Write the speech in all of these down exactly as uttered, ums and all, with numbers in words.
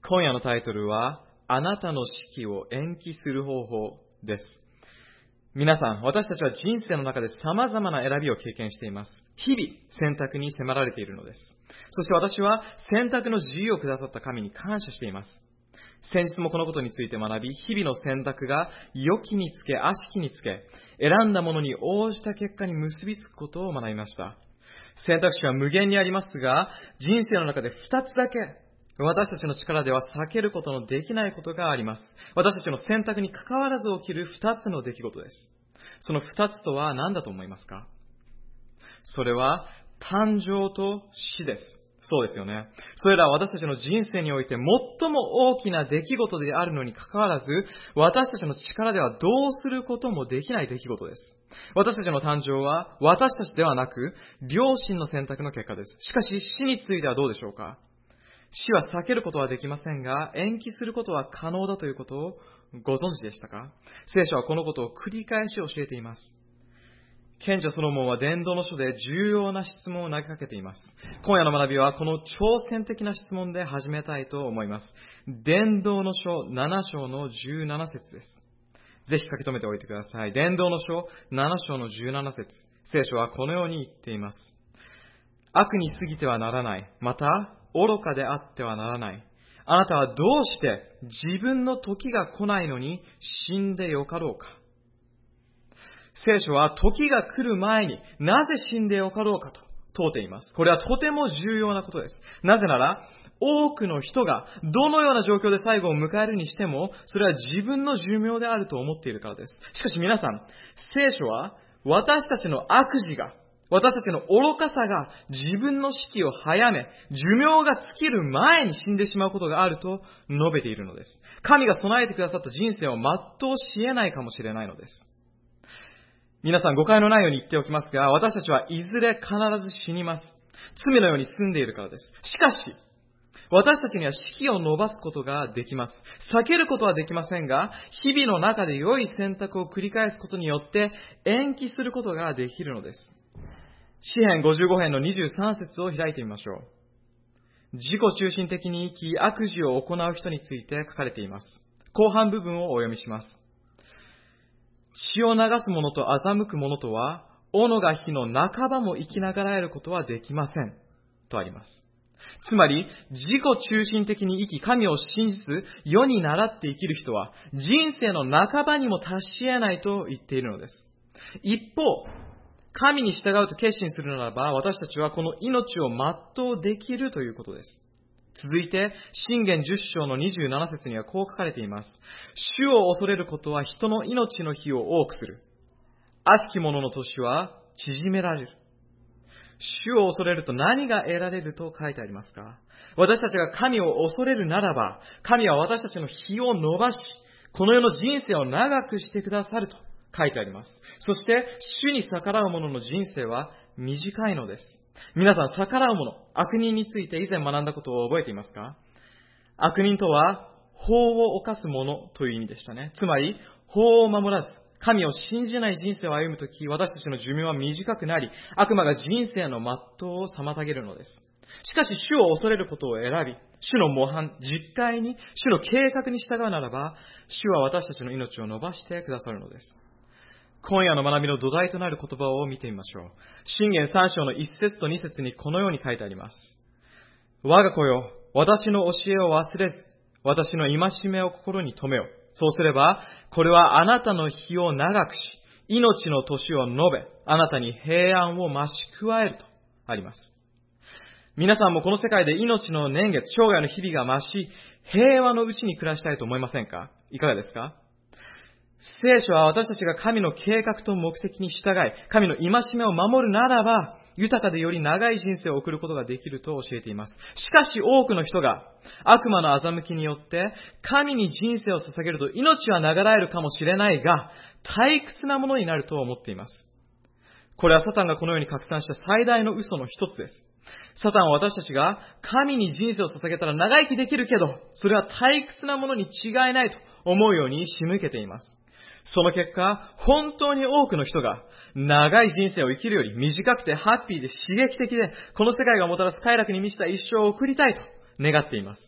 今夜のタイトルは、あなたの死期を延期する方法です。皆さん、私たちは人生の中で様々な選びを経験しています。日々、選択に迫られているのです。そして私は選択の自由をくださった神に感謝しています。先日もこのことについて学び、日々の選択が良きにつけ、悪しきにつけ、選んだものに応じた結果に結びつくことを学びました。選択肢は無限にありますが、人生の中で二つだけ、私たちの力では避けることのできないことがあります。私たちの選択に関わらず起きる二つの出来事です。その二つとは何だと思いますか？それは誕生と死です。そうですよね。それらは私たちの人生において最も大きな出来事であるのに関わらず、私たちの力ではどうすることもできない出来事です。私たちの誕生は私たちではなく、両親の選択の結果です。しかし死についてはどうでしょうか？死は避けることはできませんが、延期することは可能だということをご存知でしたか？聖書はこのことを繰り返し教えています。賢者ソロモンは伝道の書で重要な質問を投げかけています。今夜の学びはこの挑戦的な質問で始めたいと思います。伝道の書なな章のじゅうなな節です。ぜひ書き留めておいてください。伝道の書なな章のじゅうなな節。聖書はこのように言っています。悪に過ぎてはならない。また、愚かであってはならない。あなたはどうして自分の時が来ないのに死んでよかろうか。聖書は時が来る前になぜ死んでよかろうかと問うています。これはとても重要なことです。なぜなら、多くの人がどのような状況で最後を迎えるにしても、それは自分の寿命であると思っているからです。しかし皆さん、聖書は私たちの悪事が、私たちの愚かさが自分の死期を早め、寿命が尽きる前に死んでしまうことがあると述べているのです。神が備えてくださった人生を全うし得ないかもしれないのです。皆さん誤解のないように言っておきますが、私たちはいずれ必ず死にます。罪のように住んでいるからです。しかし、私たちには死期を延ばすことができます。避けることはできませんが、日々の中で良い選択を繰り返すことによって延期することができるのです。詩編ごじゅうご編のにじゅうさん節を開いてみましょう。自己中心的に生き、悪事を行う人について書かれています。後半部分をお読みします。血を流す者と欺く者とは、斧が火の半ばも生きながらえることはできません。とあります。つまり、自己中心的に生き、神を信じず、世に倣って生きる人は、人生の半ばにも達し得ないと言っているのです。一方、神に従うと決心するならば、私たちはこの命を全うできるということです。続いて、箴言じゅっ章のにじゅうなな節にはこう書かれています。主を恐れることは人の命の日を多くする。悪しき者の年は縮められる。主を恐れると何が得られると書いてありますか？私たちが神を恐れるならば、神は私たちの日を伸ばし、この世の人生を長くしてくださると書いてあります。そして、主に逆らう者の人生は短いのです。皆さん、逆らう者、悪人について以前学んだことを覚えていますか？悪人とは、法を犯す者という意味でしたね。つまり、法を守らず、神を信じない人生を歩むとき、私たちの寿命は短くなり、悪魔が人生の全うを妨げるのです。しかし、主を恐れることを選び、主の模範、実戒に、主の計画に従うならば、主は私たちの命を伸ばしてくださるのです。今夜の学びの土台となる言葉を見てみましょう。箴言さん章のいち節とに節にこのように書いてあります。我が子よ、私の教えを忘れず、私の戒めを心に留めよ。そうすれば、これはあなたの日を長くし、命の年を述べ、あなたに平安を増し加えるとあります。皆さんもこの世界で命の年月、生涯の日々が増し、平和のうちに暮らしたいと思いませんか？いかがですか？聖書は私たちが神の計画と目的に従い、神の戒めを守るならば、豊かでより長い人生を送ることができると教えています。しかし多くの人が悪魔の欺きによって神に人生を捧げると命は長らえるかもしれないが、退屈なものになると思っています。これはサタンがこのように拡散した最大の嘘の一つです。サタンは私たちが神に人生を捧げたら長生きできるけど、それは退屈なものに違いないと思うように仕向けています。その結果、本当に多くの人が長い人生を生きるより短くてハッピーで刺激的で、この世界がもたらす快楽に満ちた一生を送りたいと願っています。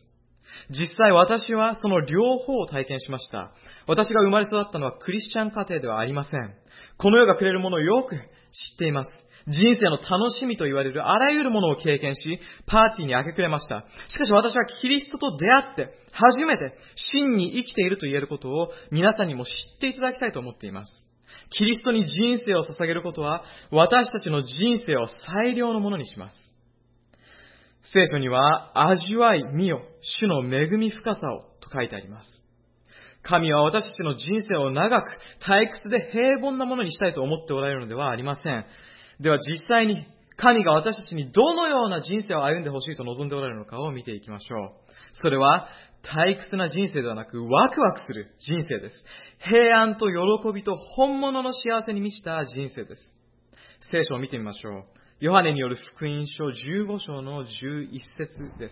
実際私はその両方を体験しました。私が生まれ育ったのはクリスチャン家庭ではありません。この世がくれるものをよく知っています。人生の楽しみと言われるあらゆるものを経験し、パーティーに明け暮れました。しかし私はキリストと出会って、初めて真に生きていると言えることを皆さんにも知っていただきたいと思っています。キリストに人生を捧げることは、私たちの人生を最良のものにします。聖書には、味わい見よ、主の恵み深さをと書いてあります。神は私たちの人生を長く、退屈で平凡なものにしたいと思っておられるのではありません。では実際に、神が私たちにどのような人生を歩んでほしいと望んでおられるのかを見ていきましょう。それは、退屈な人生ではなく、ワクワクする人生です。平安と喜びと本物の幸せに満ちた人生です。聖書を見てみましょう。ヨハネによる福音書じゅうご章のじゅういち節です。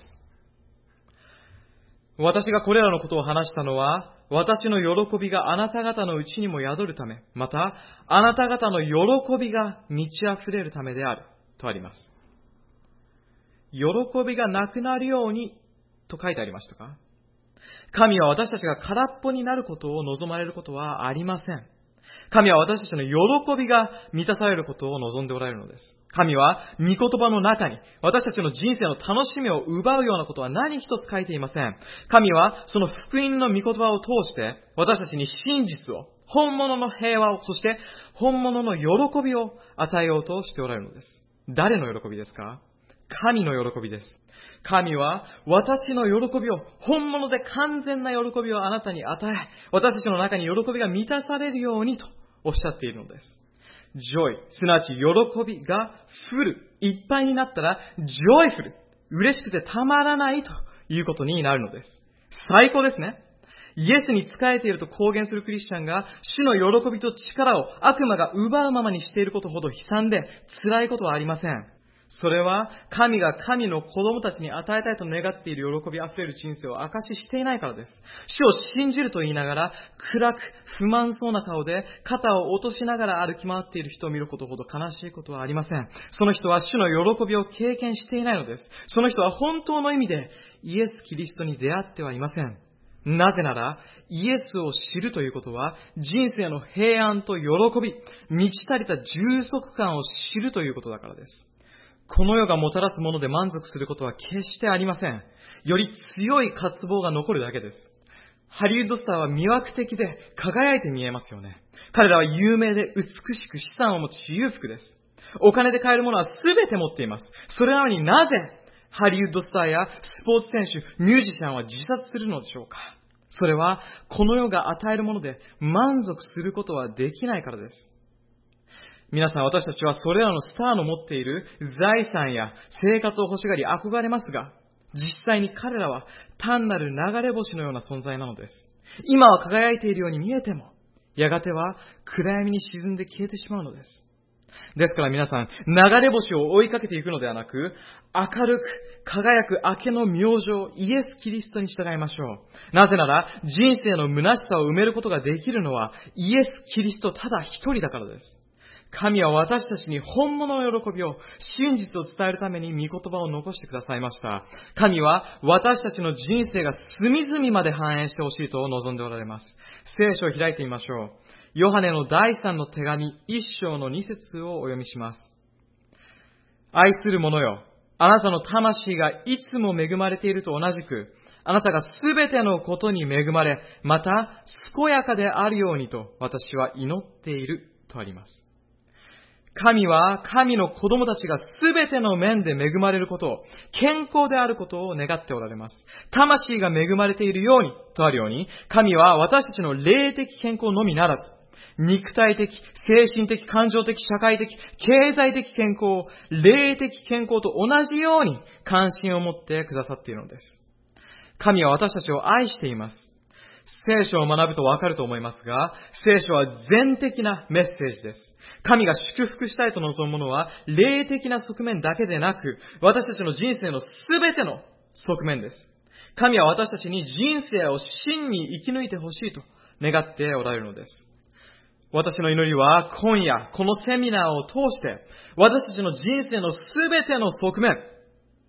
私がこれらのことを話したのは、私の喜びがあなた方のうちにも宿るため、また、あなた方の喜びが満ち溢れるためである、とあります。喜びがなくなるように、と書いてありましたか？神は私たちが空っぽになることを望まれることはありません。神は私たちの喜びが満たされることを望んでおられるのです。神は御言葉の中に私たちの人生の楽しみを奪うようなことは何一つ書いていません。神はその福音の御言葉を通して私たちに真実を、本物の平和を、そして本物の喜びを与えようとしておられるのです。誰の喜びですか？神の喜びです。神は私の喜びを、本物で完全な喜びをあなたに与え、私たちの中に喜びが満たされるようにとおっしゃっているのです。joy、すなわち喜びがフル、いっぱいになったら joyful、嬉しくてたまらないということになるのです。最高ですね。イエスに仕えていると公言するクリスチャンが主の喜びと力を悪魔が奪うままにしていることほど悲惨で辛いことはありません。それは神が神の子供たちに与えたいと願っている喜びあふれる人生を証ししていないからです。主を信じると言いながら暗く不満そうな顔で肩を落としながら歩き回っている人を見ることほど悲しいことはありません。その人は主の喜びを経験していないのです。その人は本当の意味でイエス・キリストに出会ってはいません。なぜなら、イエスを知るということは、人生の平安と喜び、満ち足りた充足感を知るということだからです。この世がもたらすもので満足することは決してありません。より強い渇望が残るだけです。ハリウッドスターは魅惑的で輝いて見えますよね。彼らは有名で美しく資産を持ち裕福です。お金で買えるものは全て持っています。それなのになぜハリウッドスターやスポーツ選手、ミュージシャンは自殺するのでしょうか？それはこの世が与えるもので満足することはできないからです。皆さん、私たちはそれらのスターの持っている財産や生活を欲しがり憧れますが、実際に彼らは単なる流れ星のような存在なのです。今は輝いているように見えても、やがては暗闇に沈んで消えてしまうのです。ですから皆さん、流れ星を追いかけていくのではなく、明るく輝く明けの明星、イエス・キリストに従いましょう。なぜなら、人生の虚しさを埋めることができるのは、イエス・キリストただ一人だからです。神は私たちに本物の喜びを、真実を伝えるために御言葉を残してくださいました。神は私たちの人生が隅々まで反映してほしいと望んでおられます。聖書を開いてみましょう。ヨハネの第三の手紙一章の二節をお読みします。愛する者よ、あなたの魂がいつも恵まれていると同じく、あなたがすべてのことに恵まれ、また健やかであるようにと私は祈っているとあります。神は神の子供たちがすべての面で恵まれることを、健康であることを願っておられます。魂が恵まれているようにとあるように、神は私たちの霊的健康のみならず、肉体的、精神的、感情的、社会的、経済的健康、霊的健康と同じように関心を持ってくださっているのです。神は私たちを愛しています。聖書を学ぶとわかると思いますが、聖書は全的なメッセージです。神が祝福したいと望むものは、霊的な側面だけでなく、私たちの人生のすべての側面です。神は私たちに人生を真に生き抜いてほしいと願っておられるのです。私の祈りは、今夜このセミナーを通して、私たちの人生のすべての側面、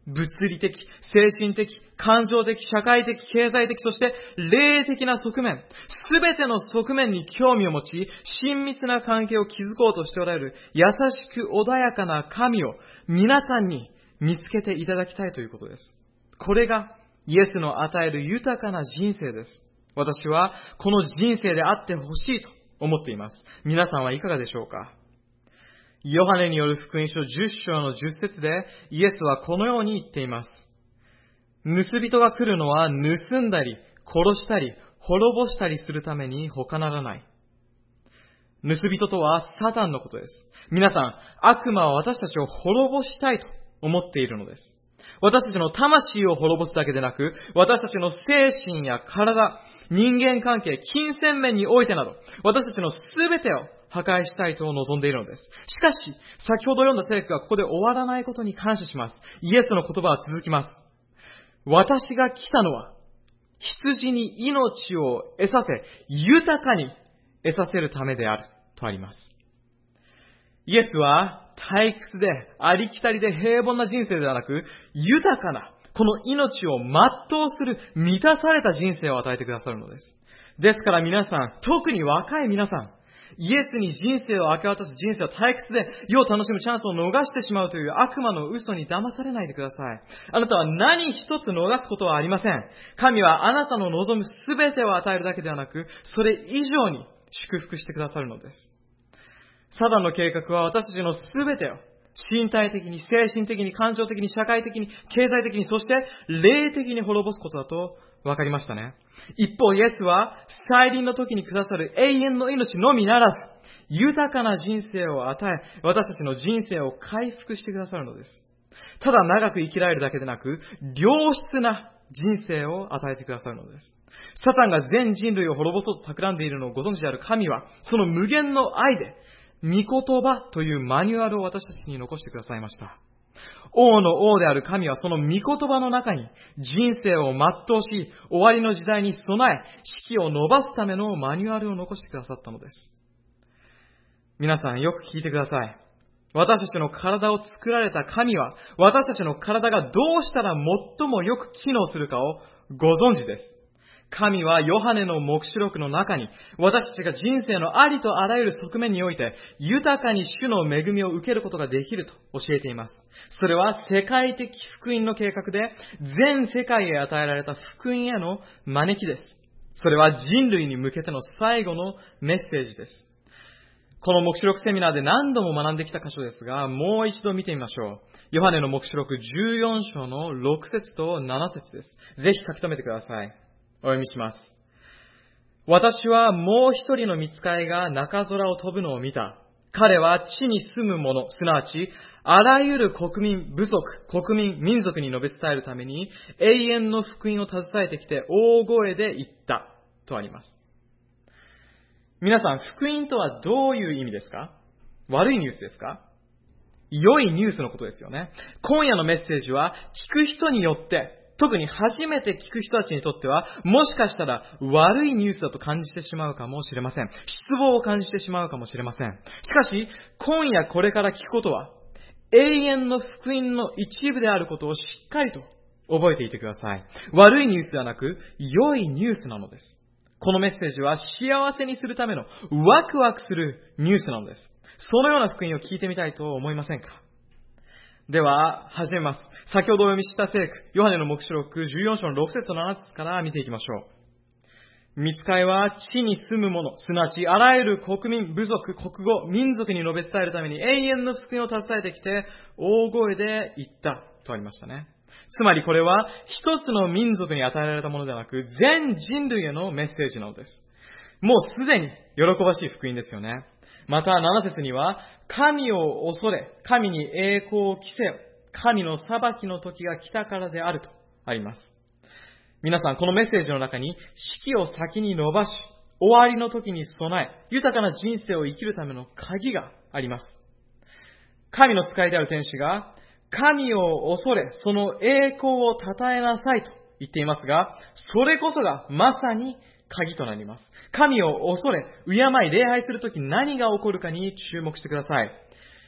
物理的、精神的、感情的、社会的、経済的、そして霊的な側面、すべての側面に興味を持ち、親密な関係を築こうとしておられる優しく穏やかな神を皆さんに見つけていただきたいということです。これがイエスの与える豊かな人生です。私はこの人生であってほしいと思っています。皆さんはいかがでしょうか？ヨハネによる福音書じゅっ章のじゅっ節でイエスはこのように言っています。盗人が来るのは盗んだり殺したり滅ぼしたりするために他ならない。盗人とはサタンのことです。皆さん、悪魔は私たちを滅ぼしたいと思っているのです。私たちの魂を滅ぼすだけでなく、私たちの精神や体、人間関係、金銭面においてなど、私たちのすべてを破壊したいと望んでいるのです。しかし、先ほど読んだ聖句がここで終わらないことに感謝します。イエスの言葉は続きます。私が来たのは、羊に命を得させ、豊かに得させるためであるとあります。イエスは退屈でありきたりで平凡な人生ではなく、豊かなこの命を全うする満たされた人生を与えてくださるのです。ですから皆さん、特に若い皆さん、イエスに人生を明け渡す人生は退屈で世を楽しむチャンスを逃してしまうという悪魔の嘘に騙されないでください。あなたは何一つ逃すことはありません。神はあなたの望むすべてを与えるだけではなく、それ以上に祝福してくださるのです。サタンの計画は私たちのすべてを身体的に、精神的に、感情的に、社会的に、経済的に、そして霊的に滅ぼすことだと分かりましたね。一方、イエスは再臨の時にくださる永遠の命のみならず、豊かな人生を与え、私たちの人生を回復してくださるのです。ただ長く生きられるだけでなく、良質な人生を与えてくださるのです。サタンが全人類を滅ぼそうと企んでいるのをご存知である神は、その無限の愛で、御言葉というマニュアルを私たちに残してくださいました。王の王である神はその御言葉の中に人生を全うし、終わりの時代に備え、式を伸ばすためのマニュアルを残してくださったのです。皆さんよく聞いてください。私たちの体を作られた神は、私たちの体がどうしたら最もよく機能するかをご存知です。神はヨハネの黙示録の中に、私たちが人生のありとあらゆる側面において、豊かに主の恵みを受けることができると教えています。それは世界的福音の計画で、全世界へ与えられた福音への招きです。それは人類に向けての最後のメッセージです。この黙示録セミナーで何度も学んできた箇所ですが、もう一度見てみましょう。ヨハネの黙示録じゅうよん章のろく節となな節です。ぜひ書き留めてください。お読みします。私はもう一人の御使いが中空を飛ぶのを見た。彼は地に住む者、すなわちあらゆる国民、部族、国民、民族に述べ伝えるために永遠の福音を携えてきて大声で言ったとあります。皆さん、福音とはどういう意味ですか？悪いニュースですか？良いニュースのことですよね。今夜のメッセージは聞く人によって、特に初めて聞く人たちにとっては、もしかしたら悪いニュースだと感じてしまうかもしれません。失望を感じてしまうかもしれません。しかし、今夜これから聞くことは、永遠の福音の一部であることをしっかりと覚えていてください。悪いニュースではなく、良いニュースなのです。このメッセージは幸せにするためのワクワクするニュースなのです。そのような福音を聞いてみたいと思いませんか？では、始めます。先ほどお読みした聖句、ヨハネの黙示録じゅうよん章のろく節となな節から見ていきましょう。御使いは地に住む者、すなわちあらゆる国民、部族、国語、民族に述べ伝えるために永遠の福音を携えてきて、大声で言ったとありましたね。つまりこれは一つの民族に与えられたものではなく、全人類へのメッセージなのです。もうすでに喜ばしい福音ですよね。またなな節には、神を恐れ、神に栄光を着せよ、神の裁きの時が来たからであるとあります。皆さん、このメッセージの中に、式を先に伸ばし、終わりの時に備え、豊かな人生を生きるための鍵があります。神の使いである天使が、神を恐れ、その栄光を称えなさいと言っていますが、それこそがまさに鍵となります。神を恐れ、敬い、礼拝するとき何が起こるかに注目してください。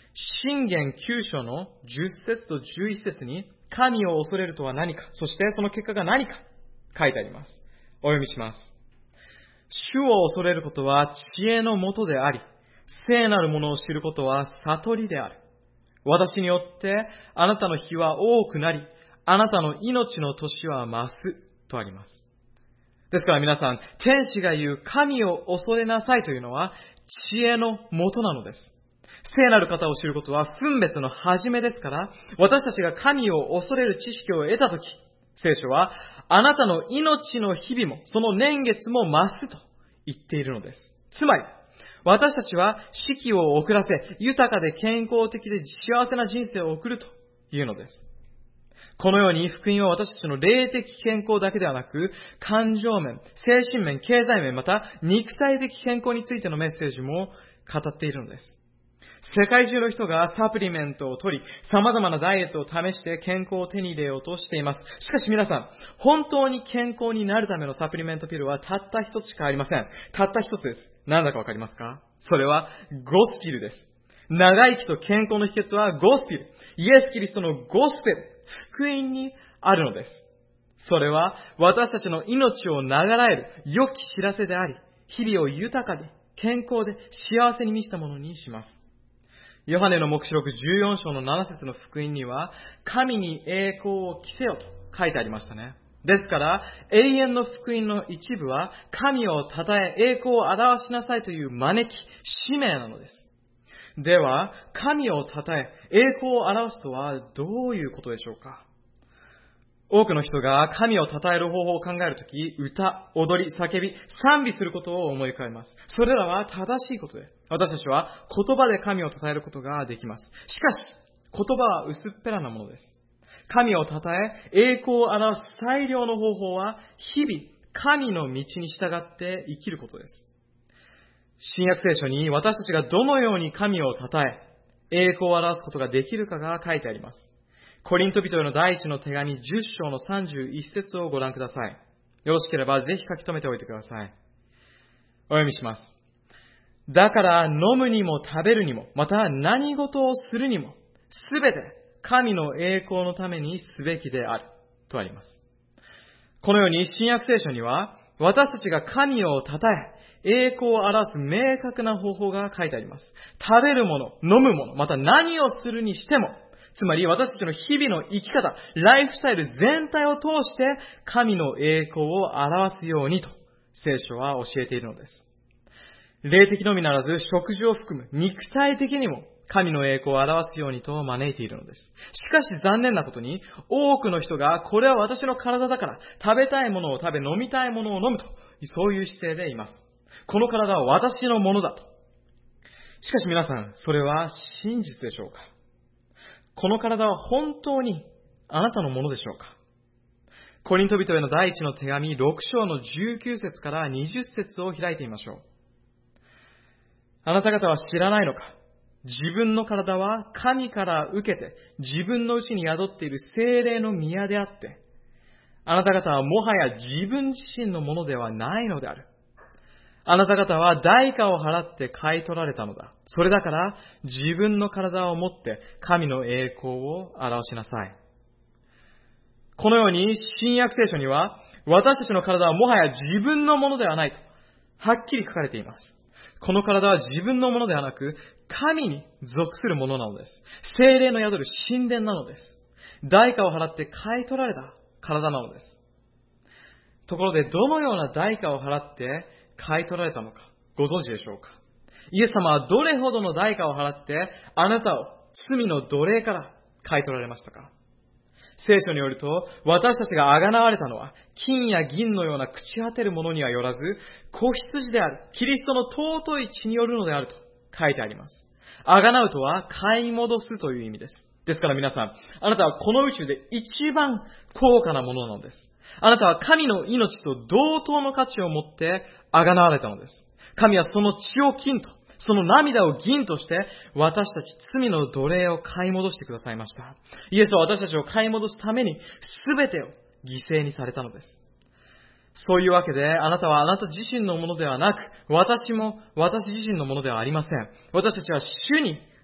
箴言きゅう章のじゅっ節とじゅういち節に、神を恐れるとは何か、そしてその結果が何か書いてあります。お読みします。主を恐れることは知恵のもとであり、聖なるものを知ることは悟りである。私によってあなたの日は多くなり、あなたの命の年は増すとあります。ですから皆さん、天使が言う神を恐れなさいというのは知恵のもとなのです。聖なる方を知ることは分別の始めですから、私たちが神を恐れる知識を得たとき、聖書はあなたの命の日々もその年月も増すと言っているのです。つまり、私たちは四季を遅らせ、豊かで健康的で幸せな人生を送るというのです。このように福音は私たちの霊的健康だけではなく、感情面、精神面、経済面、また肉体的健康についてのメッセージも語っているのです。世界中の人がサプリメントを取り、様々なダイエットを試して健康を手に入れようとしています。しかし皆さん、本当に健康になるためのサプリメントピルはたった一つしかありません。たった一つです。何だかわかりますか？それはゴスピルです。長生きと健康の秘訣はゴスピル。イエス・キリストのゴスペル、福音にあるのです。それは私たちの命を長らえる良き知らせであり、日々を豊かで健康で幸せに満ちたものにします。ヨハネの黙示録じゅうよん章のなな節の福音には、神に栄光を着せよと書いてありましたね。ですから、永遠の福音の一部は、神を称え、栄光を表しなさいという招き、使命なのです。では、神を称え、栄光を表すとはどういうことでしょうか？多くの人が神を称える方法を考えるとき、歌、踊り、叫び、賛美することを思い浮かべます。それらは正しいことで、私たちは言葉で神を称えることができます。しかし、言葉は薄っぺらなものです。神を称え、栄光を表す最良の方法は、日々、神の道に従って生きることです。新約聖書に私たちがどのように神を称え、栄光を表すことができるかが書いてあります。コリント人への第一の手紙じゅっ章のさんじゅういち節をご覧ください。よろしければぜひ書き留めておいてください。お読みします。だから飲むにも食べるにも、また何事をするにも、すべて神の栄光のためにすべきである。とあります。このように新約聖書には、私たちが神を称え、栄光を表す明確な方法が書いてあります。食べるもの、飲むもの、また何をするにしても、つまり私たちの日々の生き方、ライフスタイル全体を通して神の栄光を表すようにと聖書は教えているのです。霊的のみならず食事を含む肉体的にも神の栄光を表すようにと招いているのです。しかし残念なことに多くの人がこれは私の体だから食べたいものを食べ飲みたいものを飲むとそういう姿勢でいます。この体は私のものだと。しかし皆さん、それは真実でしょうか？この体は本当にあなたのものでしょうか？コリント人への第一の手紙ろく章のじゅうきゅう節からにじゅう節を開いてみましょう。あなた方は知らないのか？自分の体は神から受けて自分のうちに宿っている聖霊の宮であって、あなた方はもはや自分自身のものではないのである。あなた方は代価を払って買い取られたのだ。それだから自分の体を持って神の栄光を表しなさい。このように新約聖書には私たちの体はもはや自分のものではないとはっきり書かれています。この体は自分のものではなく神に属するものなのです。聖霊の宿る神殿なのです。代価を払って買い取られた体なのです。ところでどのような代価を払って買い取られたのかご存知でしょうか？イエス様はどれほどの代価を払ってあなたを罪の奴隷から買い取られましたか？聖書によると私たちが贖われたのは金や銀のような朽ち果てるものにはよらず子羊であるキリストの尊い血によるのであると書いてあります。贖うとは買い戻すという意味です。ですから皆さん、あなたはこの宇宙で一番高価なものなのです。あなたは神の命と同等の価値を持って贖われたのです。神はその血を金と、その涙を銀として私たち罪の奴隷を買い戻してくださいました。イエスは私たちを買い戻すために全てを犠牲にされたのです。そういうわけであなたはあなた自身のものではなく、私も私自身のものではありません。私たちは主に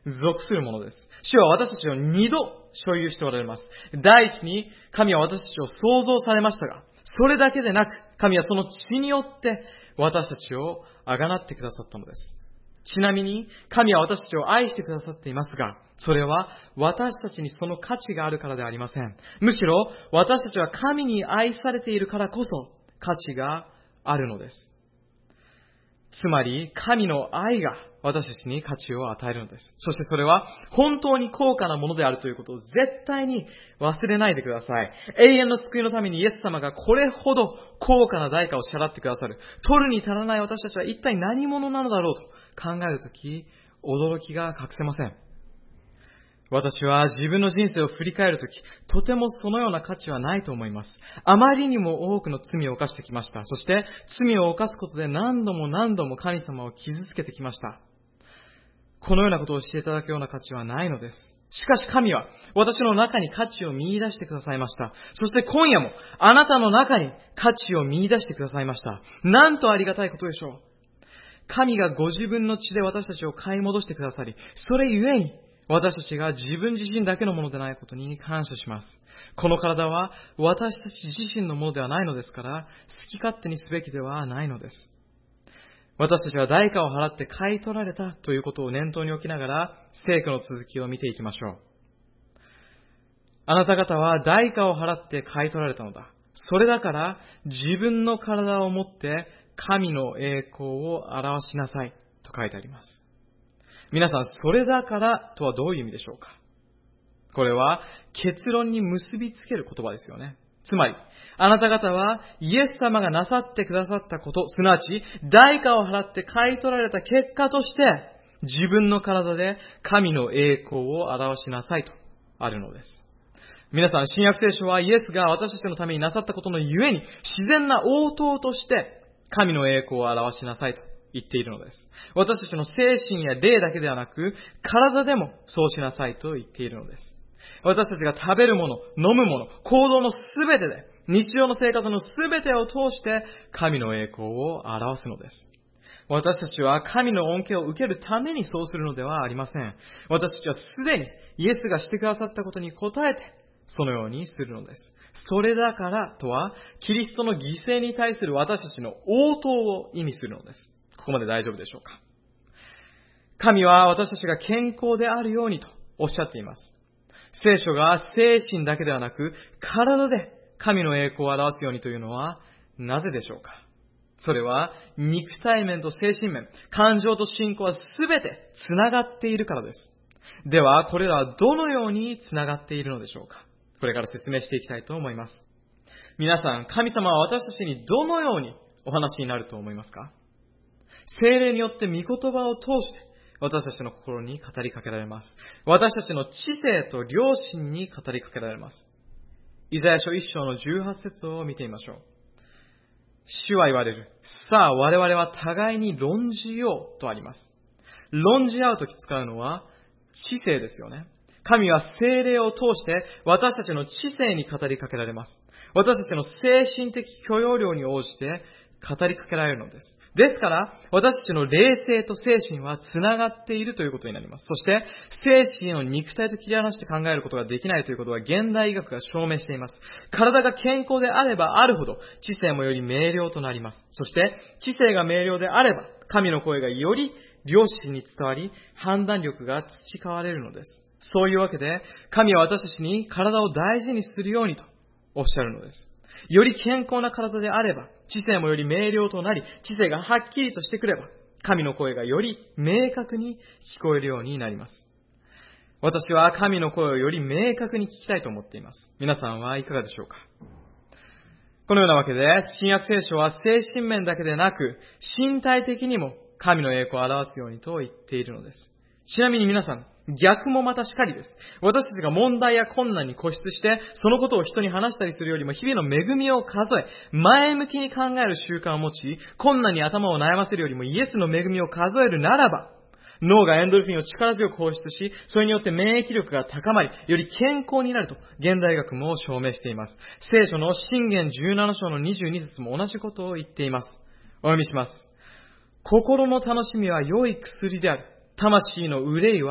属するものです。主は私たちを二度所有しておられます。第一に、神は私たちを創造されましたが、それだけでなく、神はその血によって私たちをあがなってくださったのです。ちなみに、神は私たちを愛してくださっていますが、それは私たちにその価値があるからではありません。むしろ、私たちは神に愛されているからこそ価値があるのです。つまり、神の愛が私たちに価値を与えるのです。そしてそれは本当に高価なものであるということを絶対に忘れないでください。永遠の救いのためにイエス様がこれほど高価な代価を支払ってくださる。取るに足らない私たちは一体何者なのだろうと考えるとき、驚きが隠せません。私は自分の人生を振り返るとき、とてもそのような価値はないと思います。あまりにも多くの罪を犯してきました。そして罪を犯すことで何度も何度も神様を傷つけてきました。このようなことをしていただくような価値はないのです。しかし神は私の中に価値を見出してくださいました。そして今夜もあなたの中に価値を見出してくださいました。なんとありがたいことでしょう。神がご自分の血で私たちを買い戻してくださり、それゆえに私たちが自分自身だけのものでないことに感謝します。この体は私たち自身のものではないのですから、好き勝手にすべきではないのです。私たちは代価を払って買い取られたということを念頭に置きながら、聖句の続きを見ていきましょう。あなた方は代価を払って買い取られたのだ。それだから自分の体をもって神の栄光を表しなさいと書いてあります。皆さん、それだからとはどういう意味でしょうか。これは結論に結びつける言葉ですよね。つまり、あなた方はイエス様がなさってくださったこと、すなわち代価を払って買い取られた結果として、自分の体で神の栄光を表しなさいとあるのです。皆さん、新約聖書はイエスが私たちのためになさったことのゆえに、自然な応答として神の栄光を表しなさいと言っているのです。私たちの精神や霊だけではなく、体でもそうしなさいと言っているのです。私たちが食べるもの、飲むもの、行動のすべてで、日常の生活のすべてを通して神の栄光を表すのです。私たちは神の恩恵を受けるためにそうするのではありません。私たちはすでにイエスがしてくださったことに応えて、そのようにするのです。それだからとは、キリストの犠牲に対する私たちの応答を意味するのです。ここまで大丈夫でしょうか。神は私たちが健康であるようにとおっしゃっています。聖書が精神だけではなく、体で神の栄光を表すようにというのはなぜでしょうか。それは肉体面と精神面、感情と信仰はすべてつながっているからです。では、これらはどのようにつながっているのでしょうか。これから説明していきたいと思います。皆さん、神様は私たちにどのようにお話になると思いますか。聖霊によって御言葉を通して私たちの心に語りかけられます。私たちの知性と良心に語りかけられます。イザヤ書一章のじゅうはち節を見てみましょう。主は言われる。さあ我々は互いに論じようとあります。論じ合うとき使うのは知性ですよね。神は聖霊を通して私たちの知性に語りかけられます。私たちの精神的許容量に応じて語りかけられるのです。ですから、私たちの霊性と精神はつながっているということになります。そして、精神を肉体と切り離して考えることができないということは現代医学が証明しています。体が健康であればあるほど、知性もより明瞭となります。そして、知性が明瞭であれば、神の声がより良心に伝わり、判断力が培われるのです。そういうわけで、神は私たちに体を大事にするようにとおっしゃるのです。より健康な体であれば、知性もより明瞭となり、知性がはっきりとしてくれば、神の声がより明確に聞こえるようになります。私は神の声をより明確に聞きたいと思っています。皆さんはいかがでしょうか。このようなわけで、新約聖書は精神面だけでなく、身体的にも神の栄光を表すようにと言っているのです。ちなみに皆さん、逆もまたしかりです。私たちが問題や困難に固執して、そのことを人に話したりするよりも日々の恵みを数え、前向きに考える習慣を持ち、困難に頭を悩ませるよりもイエスの恵みを数えるならば、脳がエンドルフィンを力強く放出し、それによって免疫力が高まり、より健康になると現代学も証明しています。聖書の箴言じゅうなな章のにじゅうに節も同じことを言っています。お読みします。心の楽しみは良い薬である。魂の憂いは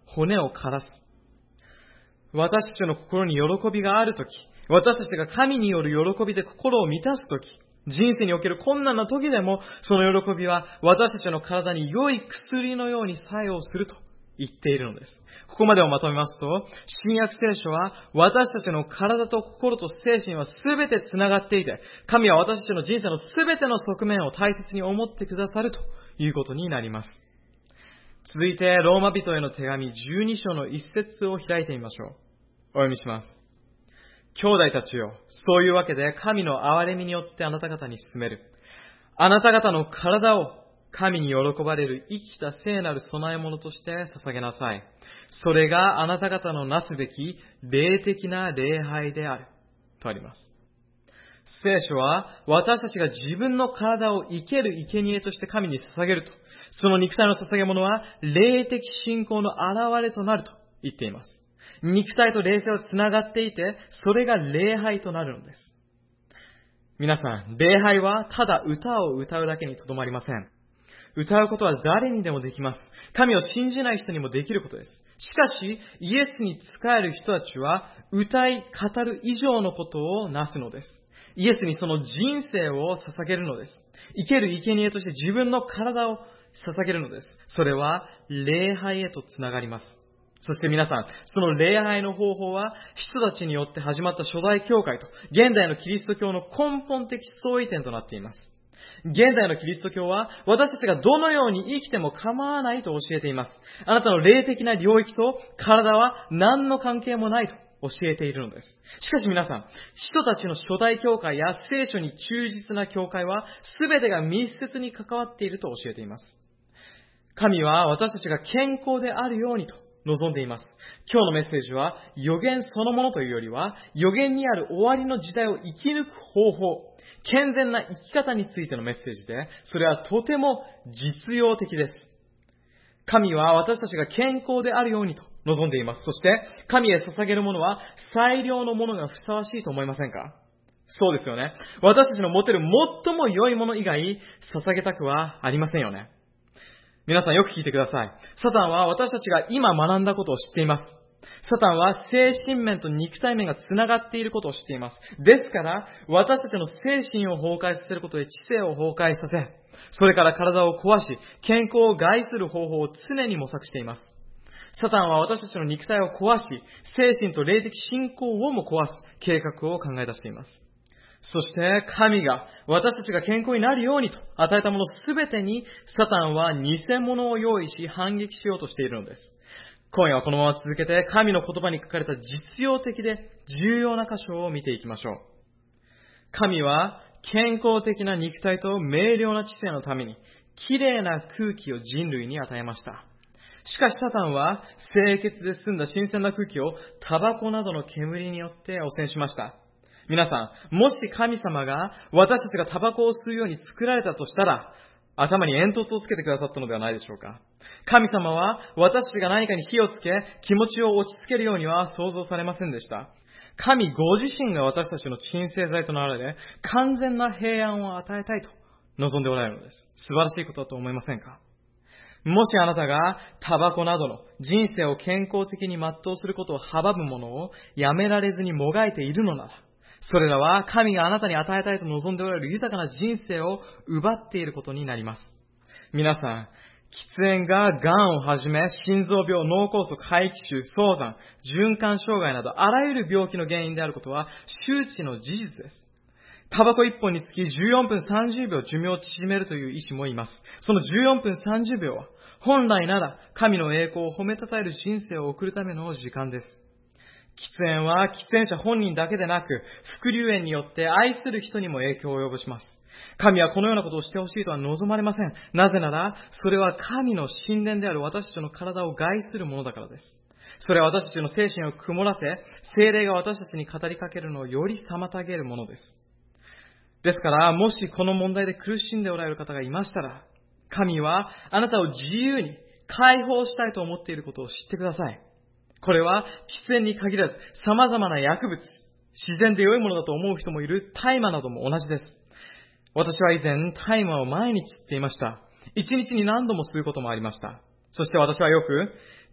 骨を枯らす。私たちの心に喜びがあるとき、私たちが神による喜びで心を満たすとき、人生における困難な時でも、その喜びは私たちの体に良い薬のように作用すると言っているのです。ここまでをまとめますと、新約聖書は私たちの体と心と精神は全てつながっていて、神は私たちの人生の全ての側面を大切に思ってくださるということになります。続いて、ローマ人への手紙じゅうに章の一節を開いてみましょう。お読みします。兄弟たちよ、そういうわけで神の憐れみによってあなた方に進める。あなた方の体を神に喜ばれる生きた聖なる供え物として捧げなさい。それがあなた方のなすべき霊的な礼拝である。とあります。聖書は私たちが自分の体を生ける生贄として神に捧げると、その肉体の捧げ物は霊的信仰の現れとなると言っています。肉体と霊性はつながっていて、それが礼拝となるのです。皆さん、礼拝はただ歌を歌うだけにとどまりません。歌うことは誰にでもできます。神を信じない人にもできることです。しかし、イエスに仕える人たちは、歌い語る以上のことをなすのです。イエスにその人生を捧げるのです。生ける生贄として自分の体を捧げるのです。それは礼拝へとつながります。そして皆さん、その礼拝の方法は、人たちによって始まった初代教会と、現代のキリスト教の根本的相違点となっています。現代のキリスト教は、私たちがどのように生きても構わないと教えています。あなたの霊的な領域と体は何の関係もないと教えているのです。しかし皆さん、人たちの初代教会や聖書に忠実な教会は、すべてが密接に関わっていると教えています。神は私たちが健康であるようにと望んでいます。今日のメッセージは予言そのものというよりは、予言にある終わりの時代を生き抜く方法、健全な生き方についてのメッセージで、それはとても実用的です。神は私たちが健康であるようにと望んでいます。そして神へ捧げるものは最良のものがふさわしいと思いませんか？そうですよね。私たちの持てる最も良いもの以外捧げたくはありませんよね。皆さんよく聞いてください。サタンは私たちが今学んだことを知っています。サタンは精神面と肉体面がつながっていることを知っています。ですから、私たちの精神を崩壊させることで知性を崩壊させ、それから体を壊し、健康を害する方法を常に模索しています。サタンは私たちの肉体を壊し、精神と霊的信仰をも壊す計画を考え出しています。そして神が私たちが健康になるようにと与えたものすべてにサタンは偽物を用意し反撃しようとしているのです。今夜はこのまま続けて神の言葉に書かれた実用的で重要な箇所を見ていきましょう。神は健康的な肉体と明瞭な知性のためにきれいな空気を人類に与えました。しかしサタンは清潔で澄んだ新鮮な空気をタバコなどの煙によって汚染しました。皆さん、もし神様が私たちがタバコを吸うように作られたとしたら、頭に煙突をつけてくださったのではないでしょうか。神様は私たちが何かに火をつけ、気持ちを落ち着けるようには想像されませんでした。神ご自身が私たちの鎮静剤となられ、完全な平安を与えたいと望んでおられるのです。素晴らしいことだと思いませんか？もしあなたがタバコなどの人生を健康的に全うすることを阻むものをやめられずにもがいているのなら、それらは神があなたに与えたいと望んでおられる豊かな人生を奪っていることになります。皆さん、喫煙が癌をはじめ、心臓病、脳梗塞、肺気腫、早産、循環障害など、あらゆる病気の原因であることは周知の事実です。タバコいっぽんにつきじゅうよんぷんさんじゅうびょう寿命を縮めるという医師もいます。そのじゅうよんぷんさんじゅうびょうは、本来なら神の栄光を褒めたたえる人生を送るための時間です。喫煙は喫煙者本人だけでなく、副流煙によって愛する人にも影響を及ぼします。神はこのようなことをしてほしいとは望まれません。なぜなら、それは神の神殿である私たちの体を害するものだからです。それは私たちの精神を曇らせ、聖霊が私たちに語りかけるのをより妨げるものです。ですから、もしこの問題で苦しんでおられる方がいましたら、神はあなたを自由に解放したいと思っていることを知ってください。これは喫煙に限らず様々な薬物、自然で良いものだと思う人もいる大麻なども同じです。私は以前大麻を毎日吸っていました。一日に何度も吸うこともありました。そして私はよく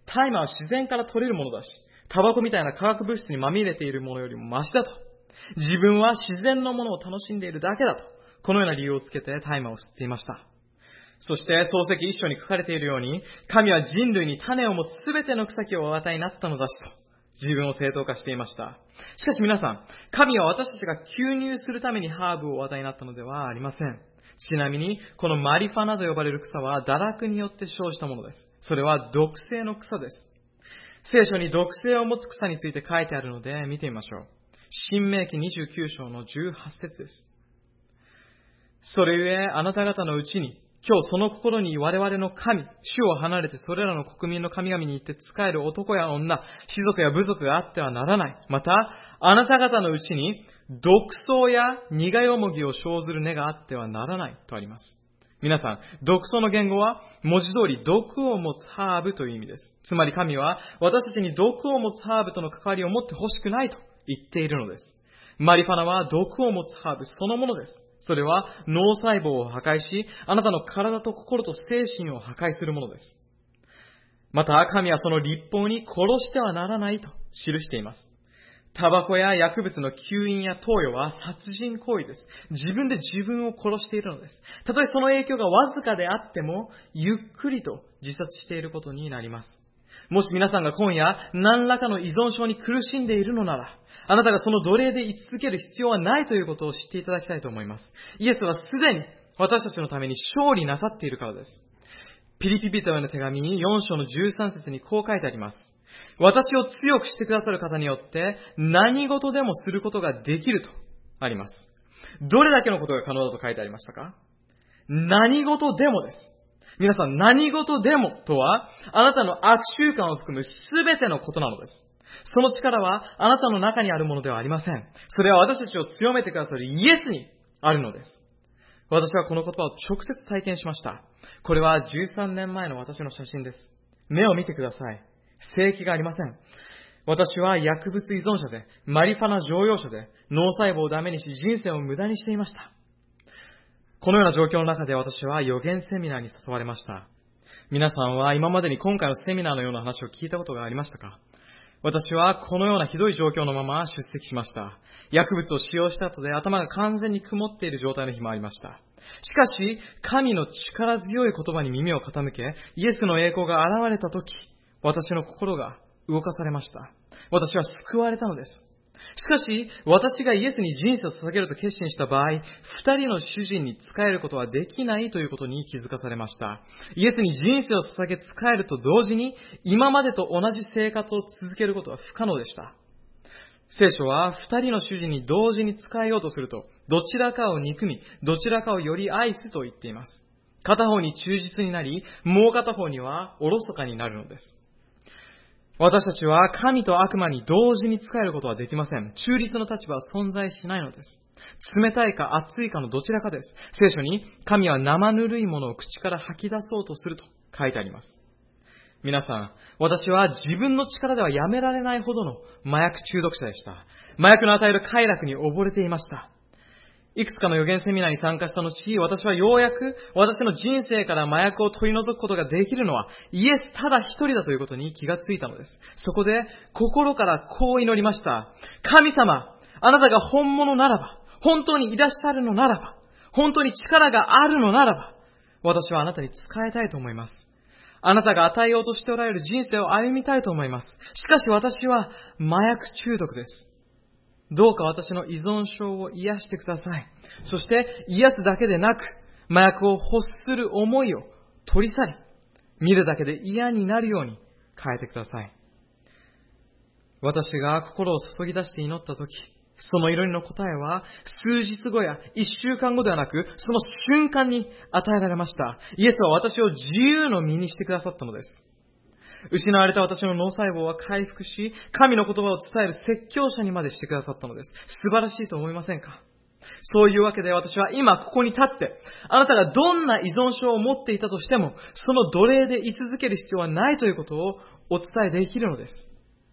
大麻は自然から取れるものだし、タバコみたいな化学物質にまみれているものよりもマシだと。自分は自然のものを楽しんでいるだけだと。このような理由をつけて大麻を吸っていました。そして漱石一書に書かれているように、神は人類に種を持つすべての草木をお与えになったのだしと、自分を正当化していました。しかし皆さん、神は私たちが吸入するためにハーブをお与えになったのではありません。ちなみに、このマリファナと呼ばれる草は堕落によって生じたものです。それは毒性の草です。聖書に毒性を持つ草について書いてあるので見てみましょう。申命記にじゅうきゅう章のじゅうはち節です。それゆえあなた方のうちに、今日その心に我々の神、主を離れてそれらの国民の神々に行って仕える男や女、士族や部族があってはならない。また、あなた方のうちに毒草や苦よもぎを生ずる根があってはならないとあります。皆さん、毒草の言語は文字通り毒を持つハーブという意味です。つまり神は私たちに毒を持つハーブとの関わりを持ってほしくないと言っているのです。マリファナは毒を持つハーブそのものです。それは脳細胞を破壊し、あなたの体と心と精神を破壊するものです。また、神はその律法に殺してはならないと記しています。タバコや薬物の吸引や投与は殺人行為です。自分で自分を殺しているのです。たとえその影響がわずかであっても、ゆっくりと自殺していることになります。もし皆さんが今夜何らかの依存症に苦しんでいるのなら、あなたがその奴隷で居続ける必要はないということを知っていただきたいと思います。イエスはすでに私たちのために勝利なさっているからです。ピリピ人への手紙によん章のじゅうさん節にこう書いてあります。私を強くしてくださる方によって何事でもすることができるとあります。どれだけのことが可能だと書いてありましたか？何事でもです。皆さん、何事でもとは、あなたの悪習慣を含むすべてのことなのです。その力はあなたの中にあるものではありません。それは私たちを強めてくださるイエスにあるのです。私はこの言葉を直接体験しました。これはじゅうさんねんまえの私の写真です。目を見てください。性域がありません。私は薬物依存者で、マリファナ常用者で、脳細胞をダメにし人生を無駄にしていました。このような状況の中で私は予言セミナーに誘われました。皆さんは今までに今回のセミナーのような話を聞いたことがありましたか？私はこのようなひどい状況のまま出席しました。薬物を使用した後で頭が完全に曇っている状態の日もありました。しかし、神の力強い言葉に耳を傾け、イエスの栄光が現れたとき、私の心が動かされました。私は救われたのです。しかし、私がイエスに人生を捧げると決心した場合、二人の主人に仕えることはできないということに気づかされました。イエスに人生を捧げ仕えると同時に、今までと同じ生活を続けることは不可能でした。聖書は二人の主人に同時に仕えようとすると、どちらかを憎み、どちらかをより愛すと言っています。片方に忠実になり、もう片方にはおろそかになるのです。私たちは神と悪魔に同時に仕えることはできません。中立の立場は存在しないのです。冷たいか熱いかのどちらかです。聖書に神は生ぬるいものを口から吐き出そうとすると書いてあります。皆さん、私は自分の力ではやめられないほどの麻薬中毒者でした。麻薬の与える快楽に溺れていました。いくつかの予言セミナーに参加した後、私はようやく私の人生から麻薬を取り除くことができるのはイエスただ一人だということに気がついたのです。そこで心からこう祈りました。神様、あなたが本物ならば、本当にいらっしゃるのならば、本当に力があるのならば、私はあなたに仕えたいと思います。あなたが与えようとしておられる人生を歩みたいと思います。しかし私は麻薬中毒です。どうか私の依存症を癒してください。そして癒すだけでなく、麻薬を欲する思いを取り去り、見るだけで嫌になるように変えてください。私が心を注ぎ出して祈ったとき、その祈りの答えは数日後や一週間後ではなく、その瞬間に与えられました。イエスは私を自由の身にしてくださったのです。失われた私の脳細胞は回復し、神の言葉を伝える説教者にまでしてくださったのです。素晴らしいと思いませんか？そういうわけで私は今ここに立って、あなたがどんな依存症を持っていたとしても、その奴隷で居続ける必要はないということをお伝えできるのです。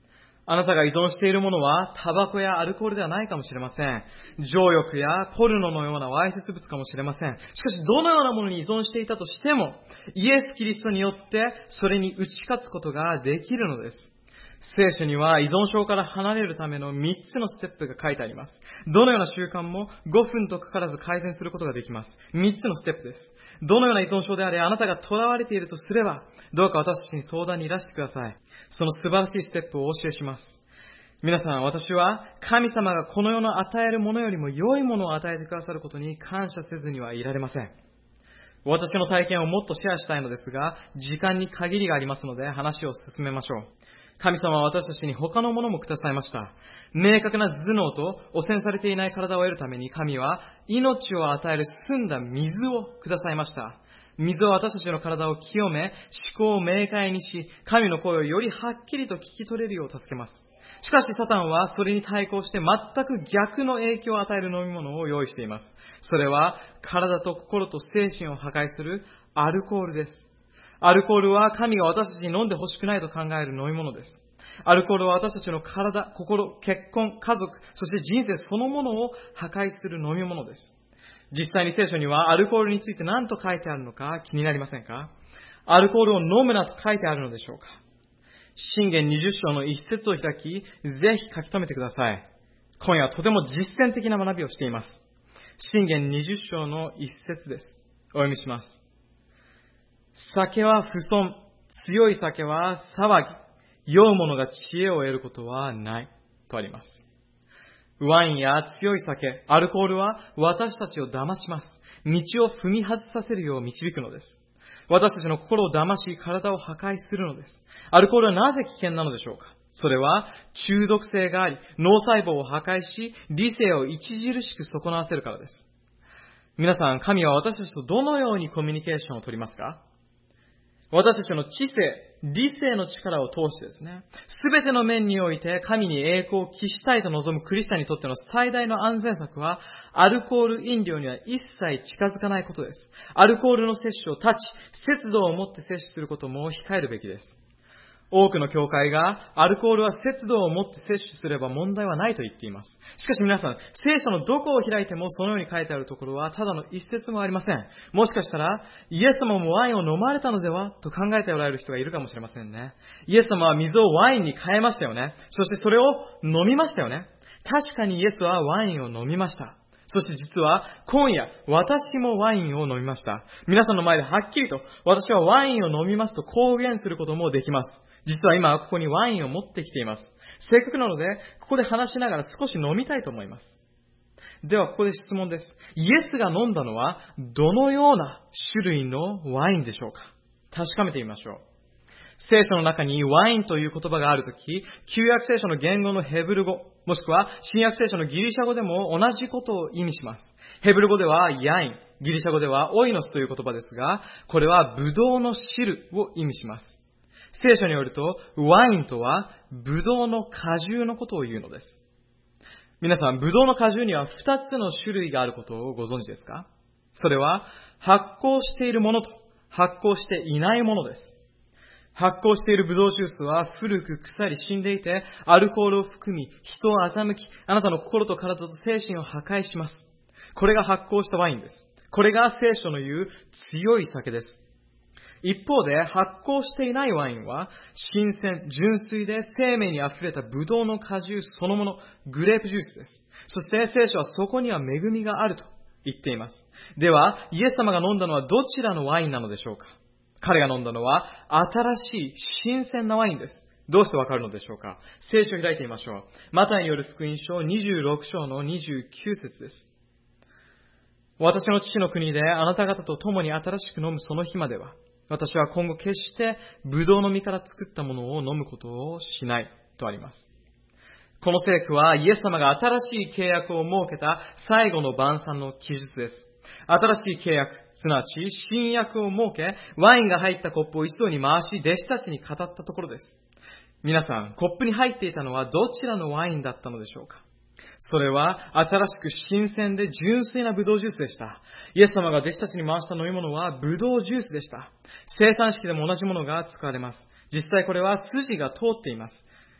あなたが依存しているものはタバコやアルコールではないかもしれません。情欲やポルノのようなわいせつ物かもしれません。しかしどのようなものに依存していたとしても、イエス・キリストによってそれに打ち勝つことができるのです。聖書には依存症から離れるためのみっつのステップが書いてあります。どのような習慣もごふんとかからず改善することができます。みっつのステップです。どのような依存症であれ、あなたが囚われているとすれば、どうか私たちに相談にいらしてください。その素晴らしいステップをお教えします。皆さん、私は神様がこの世の与えるものよりも良いものを与えてくださることに感謝せずにはいられません。私の体験をもっとシェアしたいのですが、時間に限りがありますので話を進めましょう。神様は私たちに他のものもくださいました。明確な頭脳と汚染されていない体を得るために神は命を与える澄んだ水をくださいました。水は私たちの体を清め、思考を明快にし、神の声をよりはっきりと聞き取れるよう助けます。しかしサタンはそれに対抗して全く逆の影響を与える飲み物を用意しています。それは体と心と精神を破壊するアルコールです。アルコールは神が私たちに飲んでほしくないと考える飲み物です。アルコールは私たちの体、心、結婚、家族、そして人生そのものを破壊する飲み物です。実際に聖書にはアルコールについて何と書いてあるのか気になりませんか？アルコールを飲むなと書いてあるのでしょうか？箴言にじゅっ章の一節を開き、ぜひ書き留めてください。今夜はとても実践的な学びをしています。箴言にじゅっ章の一節です。お読みします。酒は不損、強い酒は騒ぎ、酔う者が知恵を得ることはない、とあります。ワインや強い酒、アルコールは私たちを騙します。道を踏み外させるよう導くのです。私たちの心を騙し、体を破壊するのです。アルコールはなぜ危険なのでしょうか？それは中毒性があり、脳細胞を破壊し、理性を著しく損なわせるからです。皆さん、神は私たちとどのようにコミュニケーションを取りますか？私たちの知性、理性の力を通してですね、すべての面において神に栄光を期したいと望むクリスチャンにとっての最大の安全策は、アルコール飲料には一切近づかないことです。アルコールの摂取を断ち、節度を持って摂取することも控えるべきです。多くの教会がアルコールは節度を持って摂取すれば問題はないと言っています。しかし皆さん、聖書のどこを開いてもそのように書いてあるところはただの一節もありません。もしかしたらイエス様もワインを飲まれたのではと考えておられる人がいるかもしれませんね。イエス様は水をワインに変えましたよね。そしてそれを飲みましたよね。確かにイエスはワインを飲みました。そして実は今夜私もワインを飲みました。皆さんの前ではっきりと私はワインを飲みますと公言することもできます。実は今ここにワインを持ってきています。せっかくなのでここで話しながら少し飲みたいと思います。ではここで質問です。イエスが飲んだのはどのような種類のワインでしょうか？確かめてみましょう。聖書の中にワインという言葉があるとき、旧約聖書の言語のヘブル語、もしくは新約聖書のギリシャ語でも同じことを意味します。ヘブル語ではヤイン、ギリシャ語ではオイノスという言葉ですが、これはブドウの汁を意味します。聖書によると、ワインとはブドウの果汁のことを言うのです。皆さん、ブドウの果汁には二つの種類があることをご存知ですか？それは発酵しているものと発酵していないものです。発酵しているブドウジュースは古く腐り死んでいて、アルコールを含み、人を欺き、あなたの心と体と精神を破壊します。これが発酵したワインです。これが聖書の言う強い酒です。一方で発酵していないワインは新鮮、純粋で生命にあふれたブドウの果汁そのもの、グレープジュースです。そして聖書はそこには恵みがあると言っています。では、イエス様が飲んだのはどちらのワインなのでしょうか？彼が飲んだのは新しい新鮮なワインです。どうしてわかるのでしょうか？聖書を開いてみましょう。マタイによる福音書にじゅうろく章のにじゅうきゅう節です。私の父の国であなた方と共に新しく飲むその日までは、私は今後決してブドウの実から作ったものを飲むことをしないとあります。この聖句はイエス様が新しい契約を設けた最後の晩餐の記述です。新しい契約、すなわち新約を設け、ワインが入ったコップを一度に回し、弟子たちに語ったところです。皆さん、コップに入っていたのはどちらのワインだったのでしょうか？それは新しく新鮮で純粋なブドウジュースでした。イエス様が弟子たちに回した飲み物はブドウジュースでした。生産式でも同じものが使われます。実際これは筋が通っています。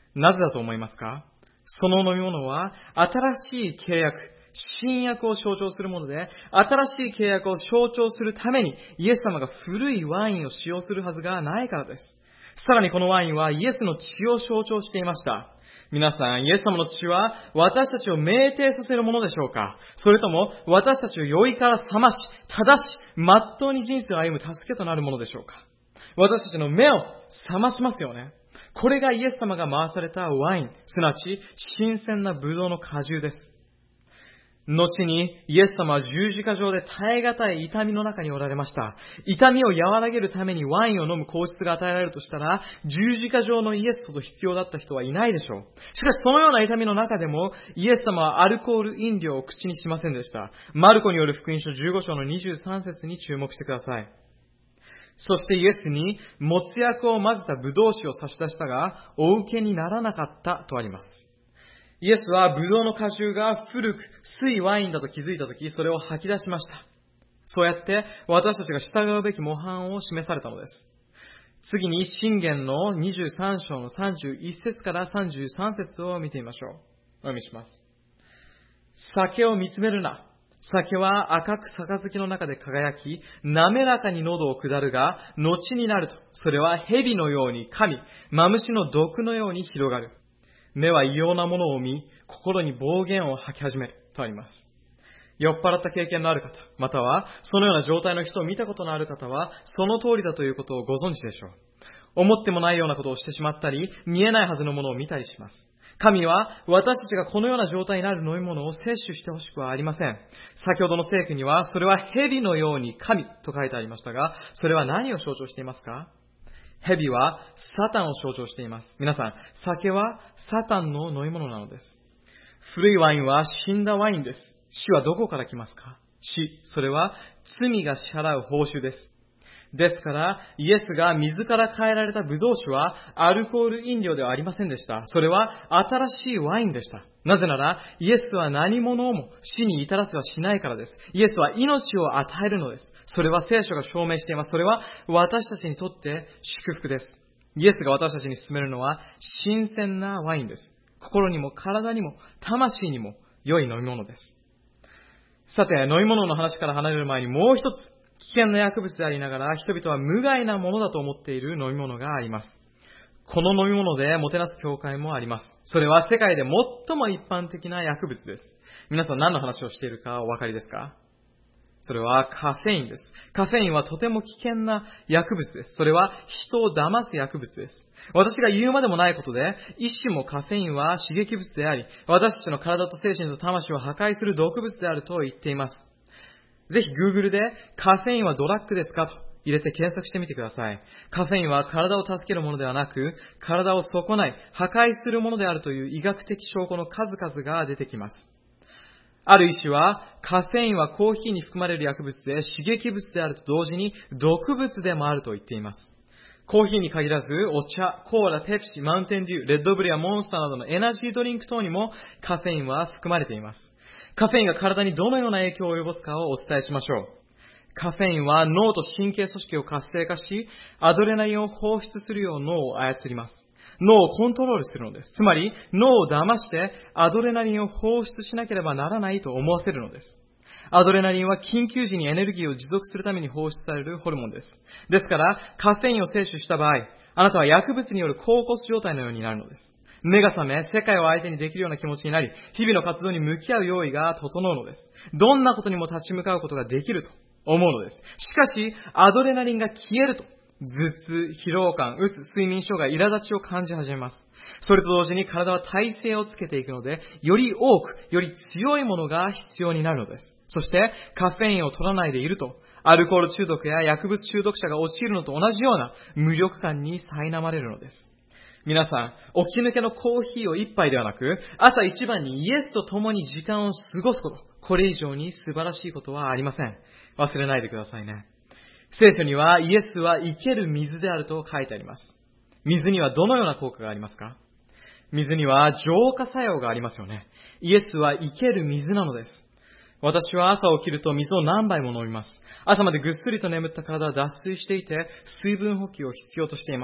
なぜだと思いますか？その飲み物は新しい契約、新約を象徴するもので、新しい契約を象徴するためにイエス様が古いワインを使用するはずがないからです。さらにこのワインはイエスの血を象徴していました。皆さん、イエス様の血は私たちを酩酊させるものでしょうか？それとも私たちを酔いから覚まし、正し、まっとうに人生を歩む助けとなるものでしょうか？私たちの目を覚ましますよね。これがイエス様が回されたワイン、すなわち新鮮なブドウの果汁です。後にイエス様は十字架上で耐え難い痛みの中におられました。痛みを和らげるためにワインを飲む口実が与えられるとしたら、十字架上のイエスほど必要だった人はいないでしょう。しかしそのような痛みの中でも、イエス様はアルコール飲料を口にしませんでした。マルコによる福音書じゅうご章のにじゅうさん節に注目してください。そしてイエスに没薬を混ぜたブドウ酒を差し出したが、お受けにならなかったとあります。イエスはブドウの果汁が古く酸いワインだと気づいたとき、それを吐き出しました。そうやって私たちが従うべき模範を示されたのです。次に箴言のにじゅうさん章のさんじゅういち節からさんじゅうさん節を見てみましょう。お読みします。酒を見つめるな。酒は赤く杯の中で輝き、滑らかに喉を下るが、後になると、それは蛇のように噛み、マムシの毒のように広がる。目は異様なものを見、心に暴言を吐き始めるとあります。酔っ払った経験のある方、またはそのような状態の人を見たことのある方は、その通りだということをご存知でしょう。思ってもないようなことをしてしまったり、見えないはずのものを見たりします。神は私たちがこのような状態になる飲み物を摂取してほしくはありません。先ほどの聖句には、それは蛇のように神と書いてありましたが、それは何を象徴していますか？蛇はサタンを象徴しています。皆さん、酒はサタンの飲み物なのです。古いワインは死んだワインです。死はどこから来ますか？死、それは罪が支払う報酬です。ですから、イエスが水から変えられたブドウ酒はアルコール飲料ではありませんでした。それは新しいワインでした。なぜなら、イエスは何者をも死に至らせはしないからです。イエスは命を与えるのです。それは聖書が証明しています。それは私たちにとって祝福です。イエスが私たちに勧めるのは新鮮なワインです。心にも体にも魂にも良い飲み物です。さて、飲み物の話から離れる前にもう一つ、危険な薬物でありながら人々は無害なものだと思っている飲み物があります。この飲み物でもてなす教会もあります。それは世界で最も一般的な薬物です。皆さん何の話をしているかお分かりですか？それはカフェインです。カフェインはとても危険な薬物です。それは人を騙す薬物です。私が言うまでもないことで、医師もカフェインは刺激物であり、私たちの体と精神と魂を破壊する毒物であると言っています。ぜひ Google でカフェインはドラッグですかと入れて検索してみてください。カフェインは体を助けるものではなく、体を損ない、破壊するものであるという医学的証拠の数々が出てきます。ある医師は、カフェインはコーヒーに含まれる薬物で刺激物であると同時に毒物でもあると言っています。コーヒーに限らず、お茶、コーラ、ペプシ、マウンテンデュー、レッドブルやモンスターなどのエナジードリンク等にもカフェインは含まれています。カフェインが体にどのような影響を及ぼすかをお伝えしましょう。カフェインは脳と神経組織を活性化し、アドレナリンを放出するよう脳を操ります。脳をコントロールするのです。つまり、脳を騙してアドレナリンを放出しなければならないと思わせるのです。アドレナリンは緊急時にエネルギーを持続するために放出されるホルモンです。ですから、カフェインを摂取した場合、あなたは薬物による高骨状態のようになるのです。目が覚め、世界を相手にできるような気持ちになり、日々の活動に向き合う用意が整うのです。どんなことにも立ち向かうことができると思うのです。しかし、アドレナリンが消えると、頭痛、疲労感、うつ、睡眠障害、苛立ちを感じ始めます。それと同時に体は耐性をつけていくので、より多く、より強いものが必要になるのです。そして、カフェインを取らないでいると、アルコール中毒や薬物中毒者が陥るのと同じような無力感に苛まれるのです。皆さん、起き抜けのコーヒーを一杯ではなく、朝一番にイエスと共に時間を過ごすこと、これ以上に素晴らしいことはありません。忘れないでくださいね。聖書にはイエスは生ける水であると書いてあります。水にはどのような効果がありますか？水には浄化作用がありますよね。イエスは生ける水なのです。私は朝起きると水を何杯も飲みます。朝までぐっすりと眠った体は脱水していて、水分補給を必要としています。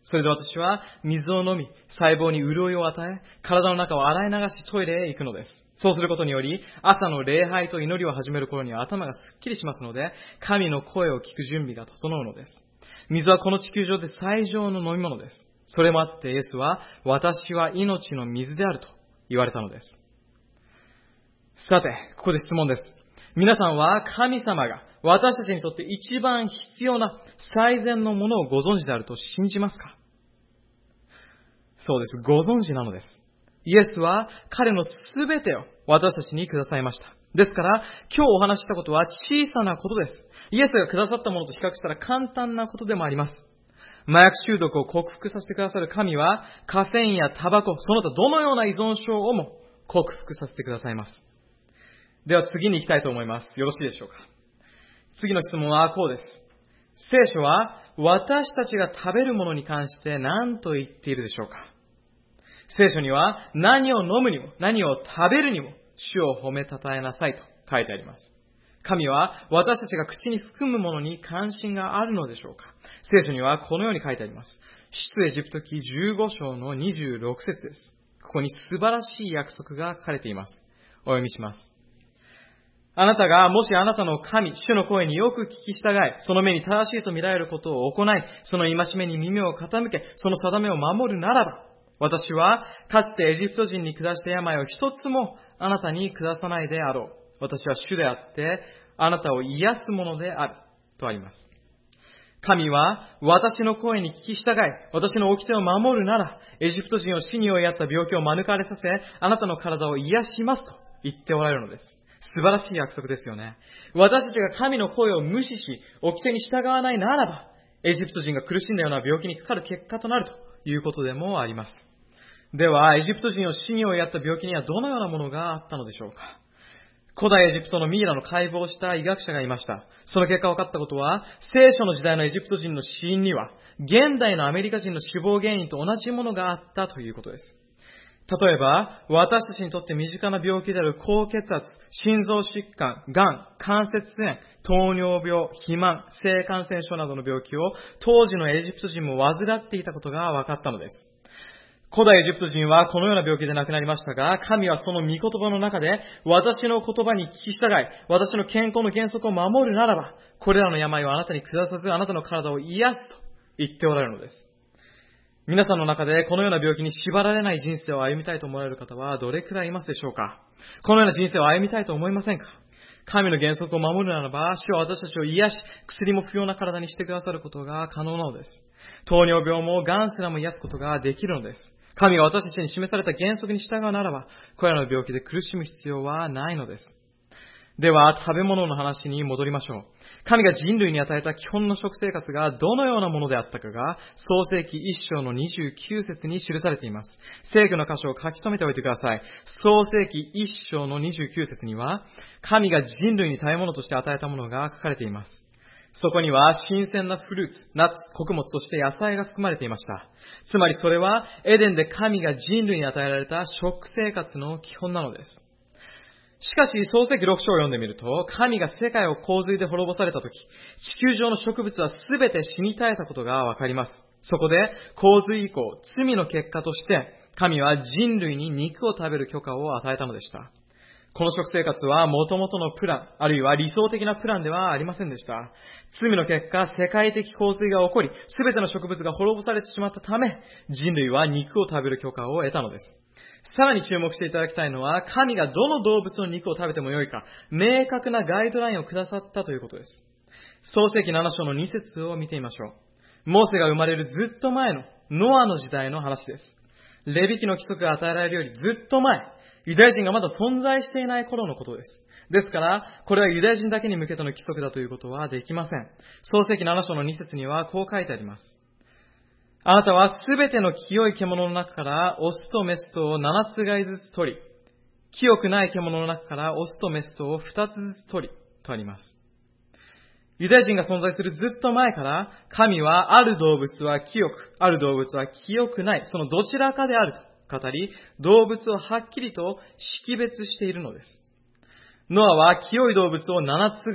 それで私は水を飲み、細胞に潤いを与え、体の中を洗い流しトイレへ行くのです。そうすることにより、朝の礼拝と祈りを始める頃には頭がすっきりしますので、神の声を聞く準備が整うのです。水はこの地球上で最上の飲み物です。それもあってイエスは、私は命の水であると言われたのです。さて、ここで質問です。皆さんは神様が私たちにとって一番必要な最善のものをご存知であると信じますか？そうです。ご存知なのです。イエスは彼のすべてを私たちにくださいました。ですから、今日お話ししたことは小さなことです。イエスがくださったものと比較したら簡単なことでもあります。麻薬中毒を克服させてくださる神は、カフェインやタバコ、その他どのような依存症をも克服させてくださいます。では次に行きたいと思います。よろしいでしょうか。次の質問はこうです。聖書は私たちが食べるものに関して何と言っているでしょうか。聖書には何を飲むにも何を食べるにも主を褒めたたえなさいと書いてあります。神は私たちが口に含むものに関心があるのでしょうか。聖書にはこのように書いてあります。出エジプト記じゅうご章のにじゅうろく節です。ここに素晴らしい約束が書かれています。お読みします。あなたがもしあなたの神、主の声によく聞き従い、その目に正しいと見られることを行い、その戒めに耳を傾け、その定めを守るならば、私はかつてエジプト人に下した病を一つもあなたに下さないであろう。私は主であって、あなたを癒すものである。とあります。神は私の声に聞き従い、私の掟を守るなら、エジプト人を死に追いやった病気を免れさせ、あなたの体を癒しますと言っておられるのです。素晴らしい約束ですよね。私たちが神の声を無視し、掟に従わないならば、エジプト人が苦しんだような病気にかかる結果となるということでもあります。では、エジプト人を死に追いやった病気にはどのようなものがあったのでしょうか。古代エジプトのミイラの解剖をした医学者がいました。その結果分かったことは、聖書の時代のエジプト人の死因には、現代のアメリカ人の死亡原因と同じものがあったということです。例えば、私たちにとって身近な病気である高血圧、心臓疾患、がん、関節炎、糖尿病、肥満、性感染症などの病気を当時のエジプト人も患っていたことが分かったのです。古代エジプト人はこのような病気で亡くなりましたが、神はその御言葉の中で、私の言葉に聞き従い、私の健康の原則を守るならば、これらの病をあなたに下さず、あなたの体を癒すと言っておられるのです。皆さんの中でこのような病気に縛られない人生を歩みたいと思われる方はどれくらいいますでしょうか。このような人生を歩みたいと思いませんか。神の原則を守るならば、主は私たちを癒し、薬も不要な体にしてくださることが可能なのです。糖尿病もがんすらも癒すことができるのです。神が私たちに示された原則に従うならば、これらの病気で苦しむ必要はないのです。では、食べ物の話に戻りましょう。神が人類に与えた基本の食生活がどのようなものであったかが、創世記一章のにじゅうきゅう節に記されています。聖句の箇所を書き留めておいてください。創世記一章のにじゅうきゅう節には、神が人類に食べ物として与えたものが書かれています。そこには新鮮なフルーツ、ナッツ、穀物、そして野菜が含まれていました。つまりそれはエデンで神が人類に与えられた食生活の基本なのです。しかし、創世記ろく章を読んでみると、神が世界を洪水で滅ぼされたとき、地球上の植物はすべて死に絶えたことがわかります。そこで、洪水以降、罪の結果として、神は人類に肉を食べる許可を与えたのでした。この食生活は元々のプラン、あるいは理想的なプランではありませんでした。罪の結果、世界的洪水が起こり、すべての植物が滅ぼされてしまったため、人類は肉を食べる許可を得たのです。さらに注目していただきたいのは、神がどの動物の肉を食べてもよいか、明確なガイドラインをくださったということです。創世記なな章のに節を見てみましょう。モーセが生まれるずっと前のノアの時代の話です。レビ記の規則が与えられるよりずっと前、ユダヤ人がまだ存在していない頃のことです。ですから、これはユダヤ人だけに向けての規則だということはできません。創世記なな章のに節にはこう書いてあります。あなたはすべての清い獣の中からオスとメスとを七つ飼いずつ取り、清くない獣の中からオスとメスとを二つずつ取り、とあります。ユダヤ人が存在するずっと前から、神はある動物は清く、ある動物は清くない、そのどちらかであると語り、動物をはっきりと識別しているのです。ノアは清い動物を七つ飼い、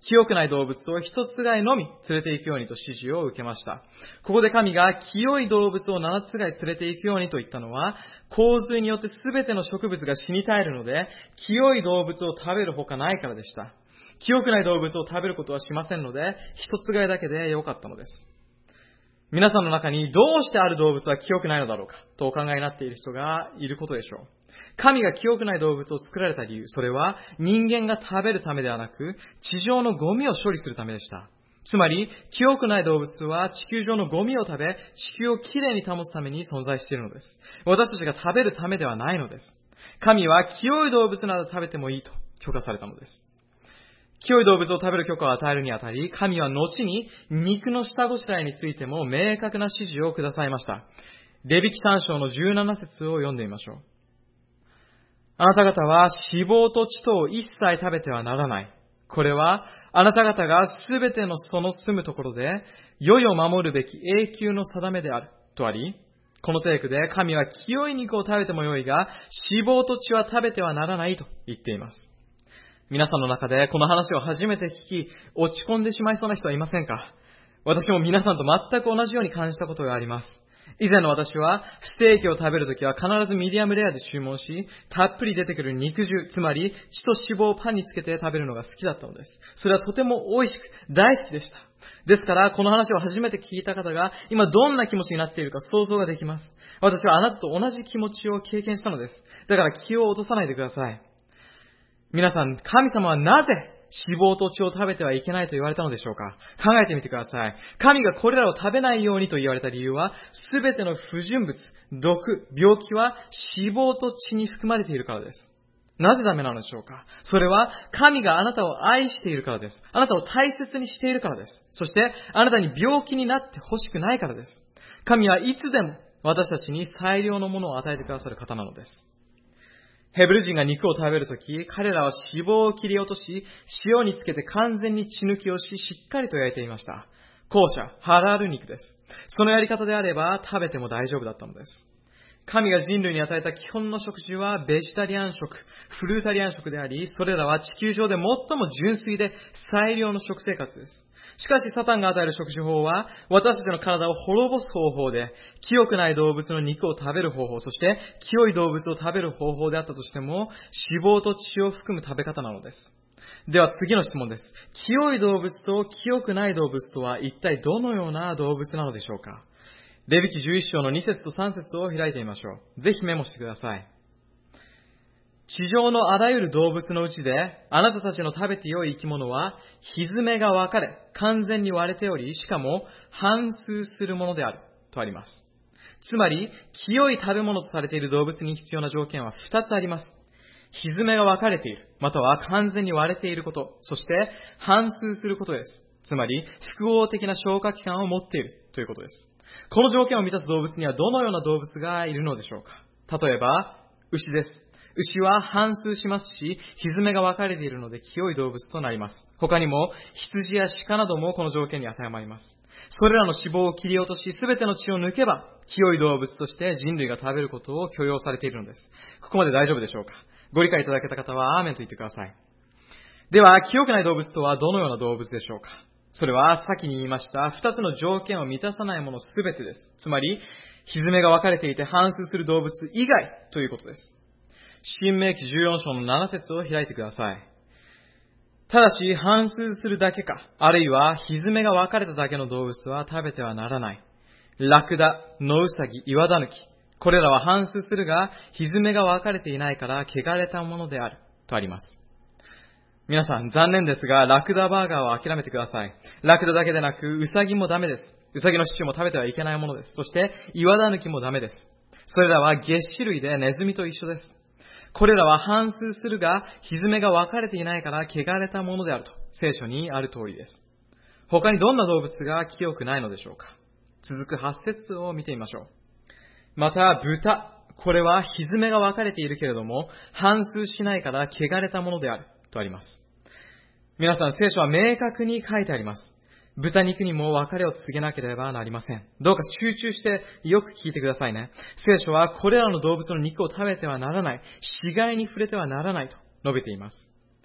清くない動物を一つ飼いのみ連れて行くようにと指示を受けました。ここで神が清い動物を七つ飼い連れて行くようにと言ったのは、洪水によってすべての植物が死に絶えるので、清い動物を食べるほかないからでした。清くない動物を食べることはしませんので、一つ飼いだけでよかったのです。皆さんの中にどうしてある動物は清くないのだろうかとお考えになっている人がいることでしょう。神が清くない動物を作られた理由、それは人間が食べるためではなく、地上のゴミを処理するためでした。つまり、清くない動物は地球上のゴミを食べ、地球をきれいに保つために存在しているのです。私たちが食べるためではないのです。神は清い動物など食べてもいいと許可されたのです。清い動物を食べる許可を与えるにあたり、神は後に肉の下ごしらえについても明確な指示をくださいました。レビキさん章のじゅうなな節を読んでみましょう。あなた方は脂肪と血とを一切食べてはならない。これはあなた方がすべてのその住むところで、世々守るべき永久の定めである。とあり、この聖句で神は清い肉を食べてもよいが、脂肪と血は食べてはならないと言っています。皆さんの中でこの話を初めて聞き、落ち込んでしまいそうな人はいませんか？私も皆さんと全く同じように感じたことがあります。以前の私は、ステーキを食べるときは必ずミディアムレアで注文し、たっぷり出てくる肉汁、つまり血と脂肪をパンにつけて食べるのが好きだったのです。それはとても美味しく、大好きでした。ですから、この話を初めて聞いた方が、今どんな気持ちになっているか想像ができます。私はあなたと同じ気持ちを経験したのです。だから気を落とさないでください。皆さん、神様はなぜ脂肪と血を食べてはいけないと言われたのでしょうか？考えてみてください。神がこれらを食べないようにと言われた理由は、すべての不純物、毒、病気は脂肪と血に含まれているからです。なぜダメなのでしょうか？それは神があなたを愛しているからです。あなたを大切にしているからです。そしてあなたに病気になってほしくないからです。神はいつでも私たちに最良のものを与えてくださる方なのです。ヘブル人が肉を食べるとき、彼らは脂肪を切り落とし、塩につけて完全に血抜きをし、しっかりと焼いていました。コーシャ、ハラール肉です。そのやり方であれば食べても大丈夫だったのです。神が人類に与えた基本の食事はベジタリアン食、フルータリアン食であり、それらは地球上で最も純粋で最良の食生活です。しかしサタンが与える食事法は、私たちの体を滅ぼす方法で、清くない動物の肉を食べる方法、そして清い動物を食べる方法であったとしても、脂肪と血を含む食べ方なのです。では次の質問です。清い動物と清くない動物とは一体どのような動物なのでしょうか？レビ記じゅういち章のに節とさん節を開いてみましょう。ぜひメモしてください。地上のあらゆる動物のうちで、あなたたちの食べて良い生き物は、ひづめが分かれ、完全に割れており、しかも反数するものである、とあります。つまり、清い食べ物とされている動物に必要な条件はふたつあります。ひづめが分かれている、または完全に割れていること、そして反数することです。つまり、複合的な消化器官を持っているということです。この条件を満たす動物にはどのような動物がいるのでしょうか？例えば、牛です。牛は反数しますし、ひづめが分かれているので清い動物となります。他にも、羊や鹿などもこの条件に当てはまります。それらの脂肪を切り落とし、すべての血を抜けば、清い動物として人類が食べることを許容されているのです。ここまで大丈夫でしょうか？ご理解いただけた方は、アーメンと言ってください。では、清くない動物とはどのような動物でしょうか？それは、先に言いました、二つの条件を満たさないものすべてです。つまり、ひづめが分かれていて反数する動物以外ということです。申命記じゅうよん章のなな節を開いてください。ただし、反数するだけか、あるいは、ひづめが分かれただけの動物は食べてはならない。ラクダ、野ウサギ、岩ダヌキ。これらは反数するが、ひづめが分かれていないから、汚れたものである。とあります。皆さん、残念ですが、ラクダバーガーは諦めてください。ラクダだけでなく、ウサギもダメです。ウサギのシチューも食べてはいけないものです。そして、岩ダヌキもダメです。それらは齧歯類でネズミと一緒です。これらは反数するが、ひづめが分かれていないから汚れたものであると、聖書にある通りです。他にどんな動物が清くないのでしょうか？続くはち節を見てみましょう。また、豚。これはひづめが分かれているけれども、反数しないから汚れたものであるとあります。皆さん、聖書は明確に書いてあります。豚肉にも別れを告げなければなりません。どうか集中してよく聞いてくださいね。聖書はこれらの動物の肉を食べてはならない、死骸に触れてはならないと述べています。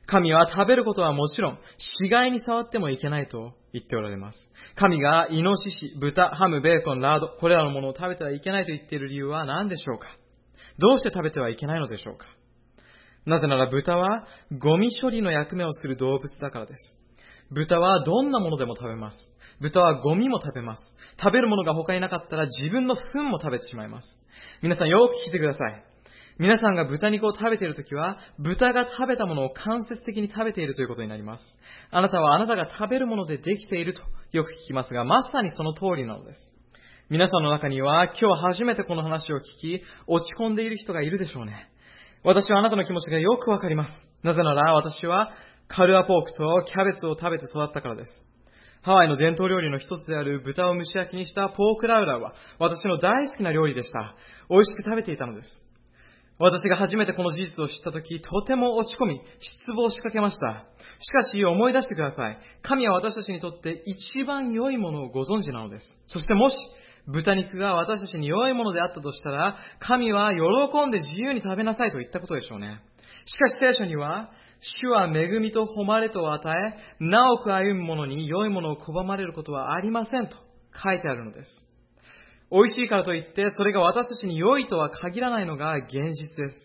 神は食べることはもちろん、死骸に触ってもいけないと言っておられます。神がイノシシ、豚、ハム、ベーコン、ラード、これらのものを食べてはいけないと言っている理由は何でしょうか？どうして食べてはいけないのでしょうか？なぜなら豚はゴミ処理の役目をする動物だからです。豚はどんなものでも食べます。豚はゴミも食べます。食べるものが他になかったら自分の糞も食べてしまいます。皆さんよく聞いてください。皆さんが豚肉を食べているときは、豚が食べたものを間接的に食べているということになります。あなたはあなたが食べるものでできているとよく聞きますが、まさにその通りなのです。皆さんの中には今日初めてこの話を聞き、落ち込んでいる人がいるでしょうね。私はあなたの気持ちがよくわかります。なぜなら私はカルアポークとキャベツを食べて育ったからです。ハワイの伝統料理の一つである豚を蒸し焼きにしたポークラウラーは私の大好きな料理でした。美味しく食べていたのです。私が初めてこの事実を知ったとき、とても落ち込み、失望しかけました。しかし思い出してください。神は私たちにとって一番良いものをご存知なのです。そしてもし、豚肉が私たちに良いものであったとしたら、神は喜んで自由に食べなさいと言ったことでしょうね。しかし聖書には、主は恵みと誉れとを与え、なおく歩む者に良いものを拒まれることはありませんと書いてあるのです。美味しいからといって、それが私たちに良いとは限らないのが現実です。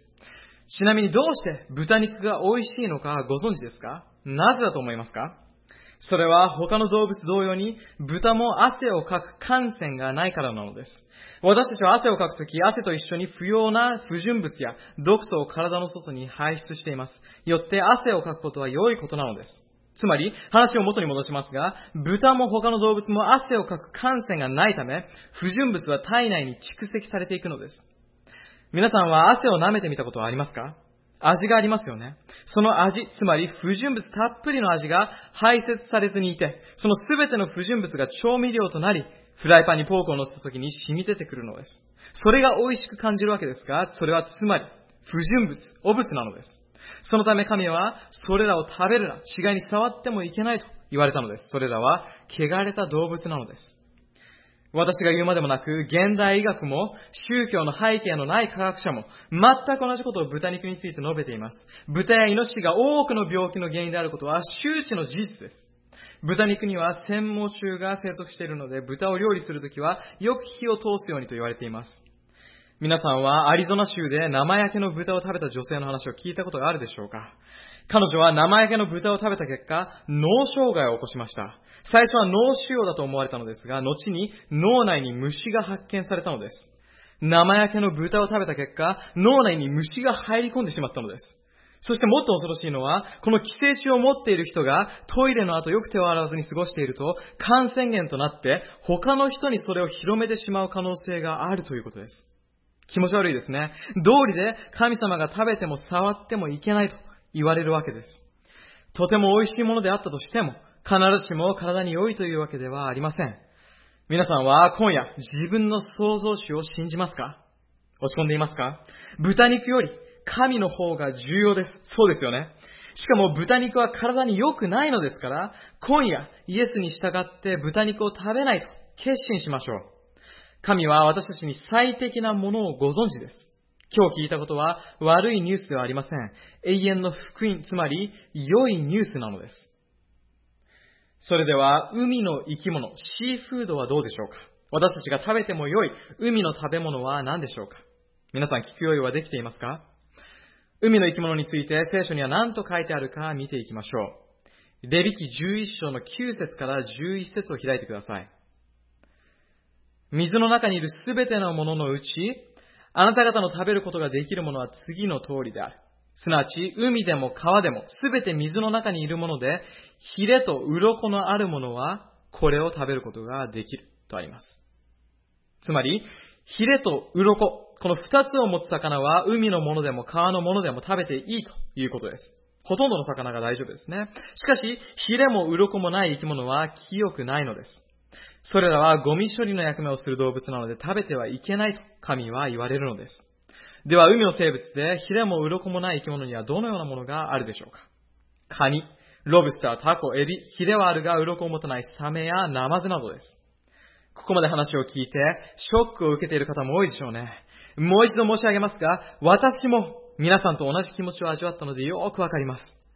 ちなみにどうして豚肉が美味しいのかご存知ですか？なぜだと思いますか？それは他の動物同様に豚も汗をかく汗腺がないからなのです。私たちは汗をかくとき、汗と一緒に不要な不純物や毒素を体の外に排出しています。よって汗をかくことは良いことなのです。つまり、話を元に戻しますが、豚も他の動物も汗をかく汗腺がないため、不純物は体内に蓄積されていくのです。皆さんは汗を舐めてみたことはありますか？味がありますよね。その味、つまり不純物たっぷりの味が排泄されずにいて、そのすべての不純物が調味料となり、フライパンにポークを乗せた時に染み出てくるのです。それが美味しく感じるわけですが、それはつまり不純物、汚物なのです。そのため神は、それらを食べるな、死骸に触ってもいけないと言われたのです。それらは、汚れた動物なのです。私が言うまでもなく、現代医学も、宗教の背景のない科学者も、全く同じことを豚肉について述べています。豚やイノシシが多くの病気の原因であることは、周知の事実です。豚肉には繊毛虫が生息しているので、豚を料理するときは、よく火を通すようにと言われています。皆さんはアリゾナ州で生焼けの豚を食べた女性の話を聞いたことがあるでしょうか？彼女は生焼けの豚を食べた結果、脳障害を起こしました。最初は脳腫瘍だと思われたのですが、後に脳内に虫が発見されたのです。生焼けの豚を食べた結果、脳内に虫が入り込んでしまったのです。そしてもっと恐ろしいのは、この寄生虫を持っている人がトイレの後よく手を洗わずに過ごしていると、感染源となって他の人にそれを広めてしまう可能性があるということです。気持ち悪いですね。道理で神様が食べても触ってもいけないと言われるわけです。とても美味しいものであったとしても、必ずしも体に良いというわけではありません。皆さんは今夜自分の創造主を信じますか？落ち込んでいますか？豚肉より神の方が重要です。そうですよね。しかも豚肉は体に良くないのですから、今夜イエスに従って豚肉を食べないと決心しましょう。神は私たちに最適なものをご存知です。今日聞いたことは悪いニュースではありません。永遠の福音、つまり良いニュースなのです。それでは海の生き物、シーフードはどうでしょうか？私たちが食べても良い海の食べ物は何でしょうか？皆さん聞く用意はできていますか？海の生き物について聖書には何と書いてあるか見ていきましょう。レビ記じゅういっ章のきゅう節からじゅういち節を開いてください。水の中にいるすべてのもののうち、あなた方の食べることができるものは次の通りである。すなわち、海でも川でもすべて水の中にいるもので、ヒレと鱗のあるものはこれを食べることができるとあります。つまり、ヒレと鱗、この二つを持つ魚は海のものでも川のものでも食べていいということです。ほとんどの魚が大丈夫ですね。しかし、ヒレも鱗もない生き物は清くないのです。それらはゴミ処理の役目をする動物なので食べてはいけないと神は言われるのです。では海の生物でヒレも鱗もない生き物にはどのようなものがあるでしょうか？カニ、ロブスター、タコ、エビ、ヒレはあるが鱗を持たないサメやナマズなどです。ここまで話を聞いてショックを受けている方も多いでしょうね。もう一度申し上げますが、私も皆さんと同じ気持ちを味わったのでよくわかります。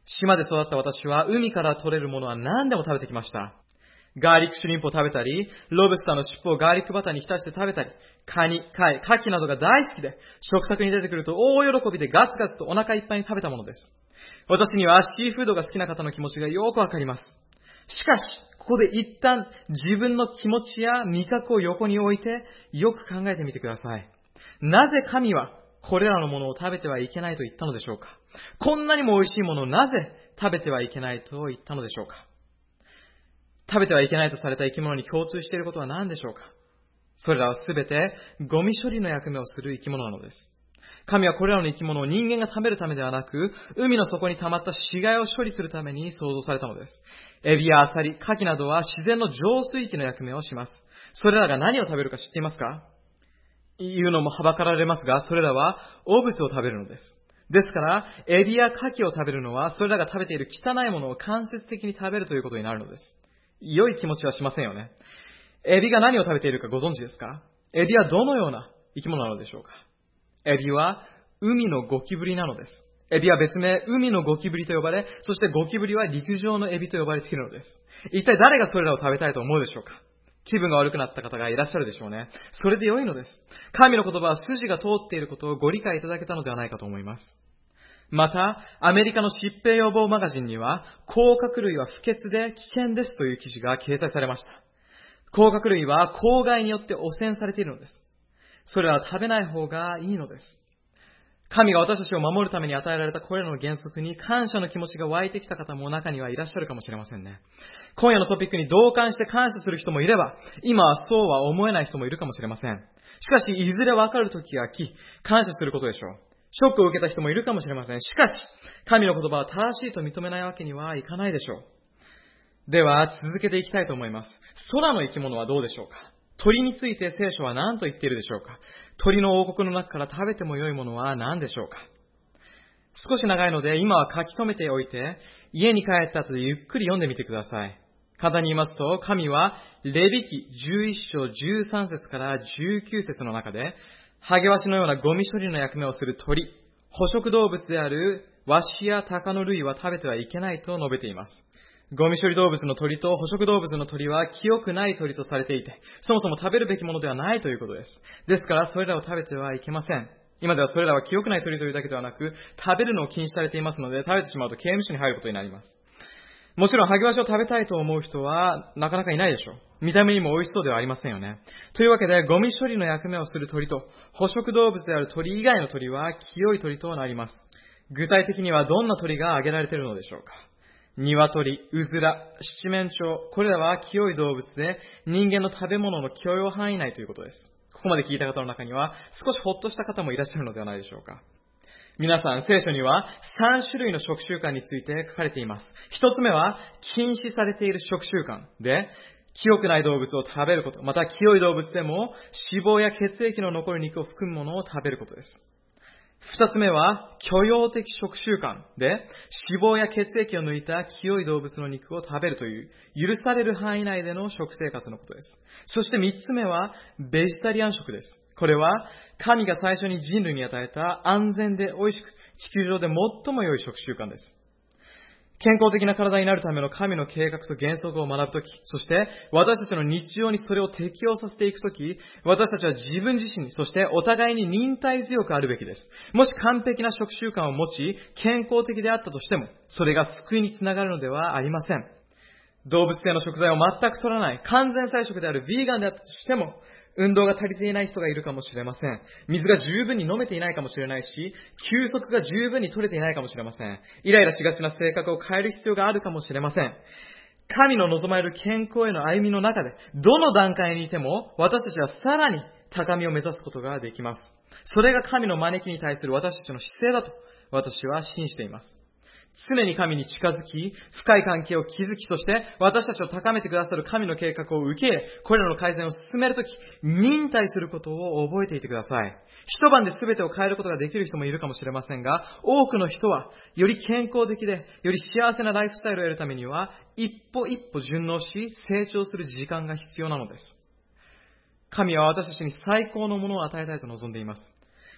島で育った私は海から取れるものは何でも食べてきました。ガーリックシュリンプを食べたり、ロブスターの尻尾をガーリックバターに浸して食べたり、カニ、貝、カキなどが大好きで、食卓に出てくると大喜びでガツガツとお腹いっぱいに食べたものです。私にはシーフードが好きな方の気持ちがよくわかります。しかし、ここで一旦自分の気持ちや味覚を横に置いて、よく考えてみてください。なぜ神はこれらのものを食べてはいけないと言ったのでしょうか？こんなにも美味しいものをなぜ食べてはいけないと言ったのでしょうか？食べてはいけないとされた生き物に共通していることは何でしょうか？それらはすべてゴミ処理の役目をする生き物なのです。神はこれらの生き物を人間が食べるためではなく、海の底に溜まった死骸を処理するために創造されたのです。エビやアサリ、カキなどは自然の浄水器の役目をします。それらが何を食べるか知っていますか？言うのもはばかられますが、それらは汚物を食べるのです。ですから、エビやカキを食べるのは、それらが食べている汚いものを間接的に食べるということになるのです。良い気持ちはしませんよね。エビが何を食べているかご存知ですか？エビはどのような生き物なのでしょうか？エビは海のゴキブリなのです。エビは別名、海のゴキブリと呼ばれ、そしてゴキブリは陸上のエビと呼ばれているのです。一体誰がそれらを食べたいと思うでしょうか？気分が悪くなった方がいらっしゃるでしょうね。それで良いのです。神の言葉は筋が通っていることをご理解いただけたのではないかと思います。また、アメリカの疾病予防マガジンには、甲殻類は不潔で危険ですという記事が掲載されました。甲殻類は公害によって汚染されているのです。それらは食べない方がいいのです。神が私たちを守るために与えられたこれらの原則に感謝の気持ちが湧いてきた方も中にはいらっしゃるかもしれませんね。今夜のトピックに同感して感謝する人もいれば、今はそうは思えない人もいるかもしれません。しかし、いずれ分かる時が来、感謝することでしょう。ショックを受けた人もいるかもしれません。しかし、神の言葉は正しいと認めないわけにはいかないでしょう。では、続けていきたいと思います。空の生き物はどうでしょうか？鳥について聖書は何と言っているでしょうか？鳥の王国の中から食べても良いものは何でしょうか？少し長いので今は書き留めておいて、家に帰った後でゆっくり読んでみてください。簡単に言いますと、神はレビ記じゅういっ章じゅうさん節からじゅうきゅう節の中で、ハゲワシのようなゴミ処理の役目をする鳥、捕食動物であるワシやタカの類は食べてはいけないと述べています。ゴミ処理動物の鳥と捕食動物の鳥は清くない鳥とされていて、そもそも食べるべきものではないということです。ですからそれらを食べてはいけません。今ではそれらは清くない鳥というだけではなく、食べるのを禁止されていますので、食べてしまうと刑務所に入ることになります。もちろんハゲワシを食べたいと思う人はなかなかいないでしょう。見た目にも美味しそうではありませんよね。というわけで、ゴミ処理の役目をする鳥と捕食動物である鳥以外の鳥は清い鳥となります。具体的にはどんな鳥が挙げられているのでしょうか？鶏、うずら、七面鳥、これらは清い動物で人間の食べ物の許容範囲内ということです。ここまで聞いた方の中には少しほっとした方もいらっしゃるのではないでしょうか。皆さん、聖書にはさん種類の食習慣について書かれています。一つ目は禁止されている食習慣で、清くない動物を食べること、また清い動物でも脂肪や血液の残る肉を含むものを食べることです。二つ目は許容的食習慣で、脂肪や血液を抜いた清い動物の肉を食べるという許される範囲内での食生活のことです。そして三つ目はベジタリアン食です。これは神が最初に人類に与えた安全で美味しく地球上で最も良い食習慣です。健康的な体になるための神の計画と原則を学ぶとき、そして私たちの日常にそれを適用させていくとき、私たちは自分自身に、そしてお互いに忍耐強くあるべきです。もし完璧な食習慣を持ち、健康的であったとしても、それが救いにつながるのではありません。動物性の食材を全く取らない、完全菜食であるヴィーガンであったとしても、運動が足りていない人がいるかもしれません。水が十分に飲めていないかもしれないし、休息が十分に取れていないかもしれません。イライラしがちな性格を変える必要があるかもしれません。神の望まれる健康への歩みの中で、どの段階にいても、私たちはさらに高みを目指すことができます。それが神の招きに対する私たちの姿勢だと、私は信じています。常に神に近づき、深い関係を築き、そして私たちを高めてくださる神の計画を受け入れ、これらの改善を進めるとき、忍耐することを覚えていてください。一晩で全てを変えることができる人もいるかもしれませんが、多くの人は、より健康的で、より幸せなライフスタイルを得るためには、一歩一歩順応し、成長する時間が必要なのです。神は私たちに最高のものを与えたいと望んでいます。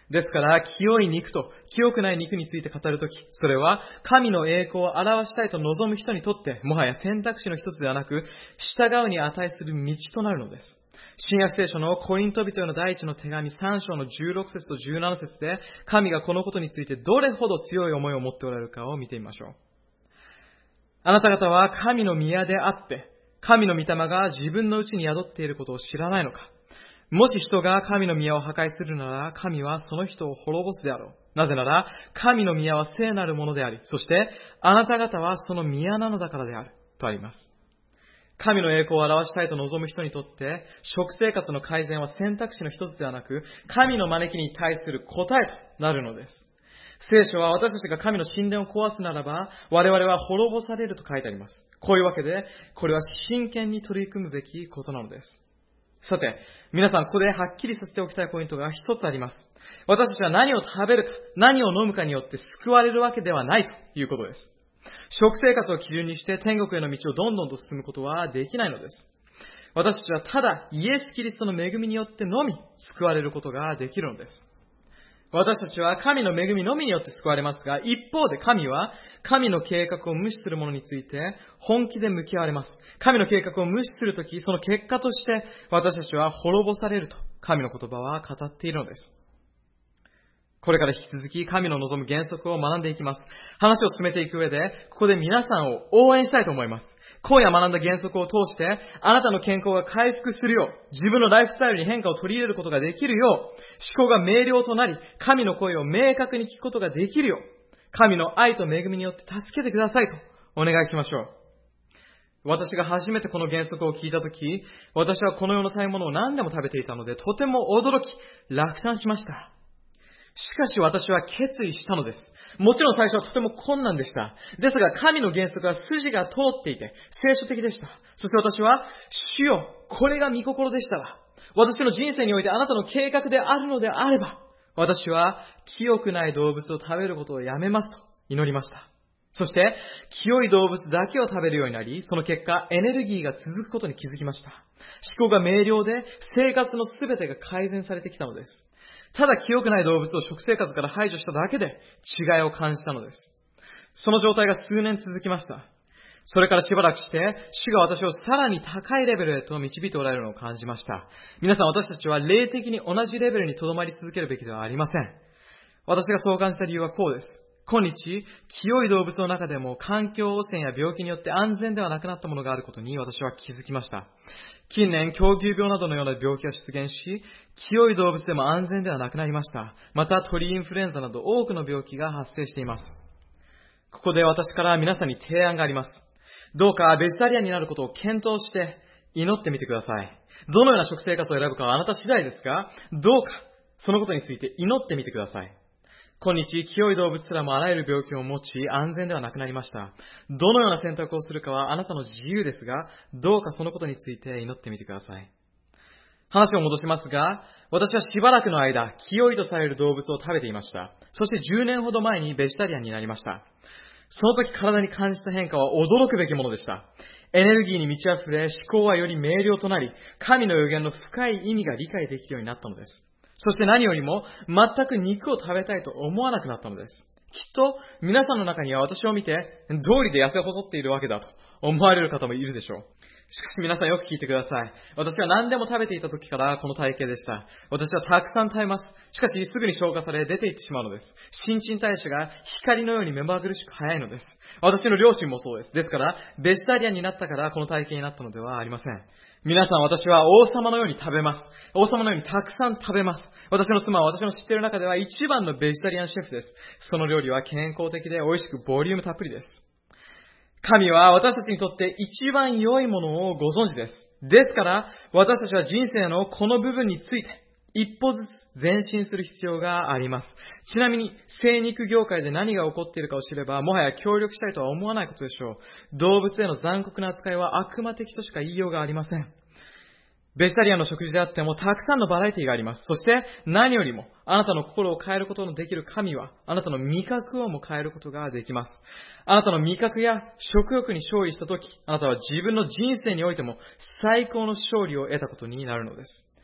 ですから、清い肉と清くない肉について語るとき、それは神の栄光を表したいと望む人にとって、もはや選択肢の一つではなく、従うに値する道となるのです。新約聖書のコリント人への第一の手紙さん章のじゅうろく節とじゅうなな節で、神がこのことについてどれほど強い思いを持っておられるかを見てみましょう。あなた方は神の宮であって、神の御霊が自分のうちに宿っていることを知らないのか。もし人が神の宮を破壊するなら、神はその人を滅ぼすであろう。なぜなら、神の宮は聖なるものであり、そしてあなた方はその宮なのだからである。とあります。神の栄光を表したいと望む人にとって、食生活の改善は選択肢の一つではなく、神の招きに対する答えとなるのです。聖書は私たちが神の神殿を壊すならば、我々は滅ぼされると書いてあります。こういうわけで、これは真剣に取り組むべきことなのです。さて、皆さん、ここではっきりさせておきたいポイントが一つあります。私たちは何を食べるか、何を飲むかによって救われるわけではないということです。食生活を基準にして天国への道をどんどんと進むことはできないのです。私たちはただイエス・キリストの恵みによってのみ救われることができるのです。私たちは神の恵みのみによって救われますが、一方で神は神の計画を無視する者について本気で向き合われます。神の計画を無視するとき、その結果として私たちは滅ぼされると神の言葉は語っているのです。これから引き続き神の望む原則を学んでいきます。話を進めていく上で、ここで皆さんを応援したいと思います。今夜学んだ原則を通して、あなたの健康が回復するよう、自分のライフスタイルに変化を取り入れることができるよう、思考が明瞭となり、神の声を明確に聞くことができるよう、神の愛と恵みによって助けてくださいとお願いしましょう。私が初めてこの原則を聞いたとき、私はこの世の食べ物を何でも食べていたので、とても驚き、落胆しました。しかし私は決意したのです。もちろん最初はとても困難でした。ですが神の原則は筋が通っていて聖書的でした。そして私は、主よ、これが御心でしたら、私の人生においてあなたの計画であるのであれば、私は清くない動物を食べることをやめますと祈りました。そして、清い動物だけを食べるようになり、その結果、エネルギーが続くことに気づきました。思考が明瞭で、生活のすべてが改善されてきたのです。ただ清くない動物を食生活から排除しただけで違いを感じたのです。その状態が数年続きました。それからしばらくして、主が私をさらに高いレベルへと導いておられるのを感じました。皆さん、私たちは霊的に同じレベルにとどまり続けるべきではありません。私がそう感じた理由はこうです。今日、清い動物の中でも環境汚染や病気によって安全ではなくなったものがあることに私は気づきました。近年、狂牛病などのような病気が出現し、清い動物でも安全ではなくなりました。また、鳥インフルエンザなど多くの病気が発生しています。ここで私から皆さんに提案があります。どうかベジタリアンになることを検討して祈ってみてください。どのような食生活を選ぶかはあなた次第ですが、どうかそのことについて祈ってみてください。今日、清い動物すらもあらゆる病気を持ち、安全ではなくなりました。どのような選択をするかはあなたの自由ですが、どうかそのことについて祈ってみてください。話を戻しますが、私はしばらくの間、清いとされる動物を食べていました。そしてじゅうねんほど前にベジタリアンになりました。その時体に感じた変化は驚くべきものでした。エネルギーに満ち溢れ、思考はより明瞭となり、神の予言の深い意味が理解できるようになったのです。そして何よりも、全く肉を食べたいと思わなくなったのです。きっと、皆さんの中には私を見て、道理で痩せ細っているわけだと思われる方もいるでしょう。しかし皆さんよく聞いてください。私は何でも食べていた時からこの体型でした。私はたくさん食べます。しかしすぐに消化され出ていってしまうのです。新陳代謝が光のように目まぐるしく早いのです。私の両親もそうです。ですから、ベジタリアンになったからこの体型になったのではありません。皆さん、私は王様のように食べます。王様のようにたくさん食べます。私の妻は私の知っている中では一番のベジタリアンシェフです。その料理は健康的で美味しくボリュームたっぷりです。神は私たちにとって一番良いものをご存知です。ですから、私たちは人生のこの部分について一歩ずつ前進する必要があります。ちなみに、精肉業界で何が起こっているかを知れば、もはや協力したいとは思わないことでしょう。動物への残酷な扱いは悪魔的としか言いようがありません。ベジタリアンの食事であってもたくさんのバラエティがあります。そして何よりもあなたの心を変えることのできる神はあなたの味覚をも変えることができます。あなたの味覚や食欲に勝利したとき、あなたは自分の人生においても最高の勝利を得たことになるのです。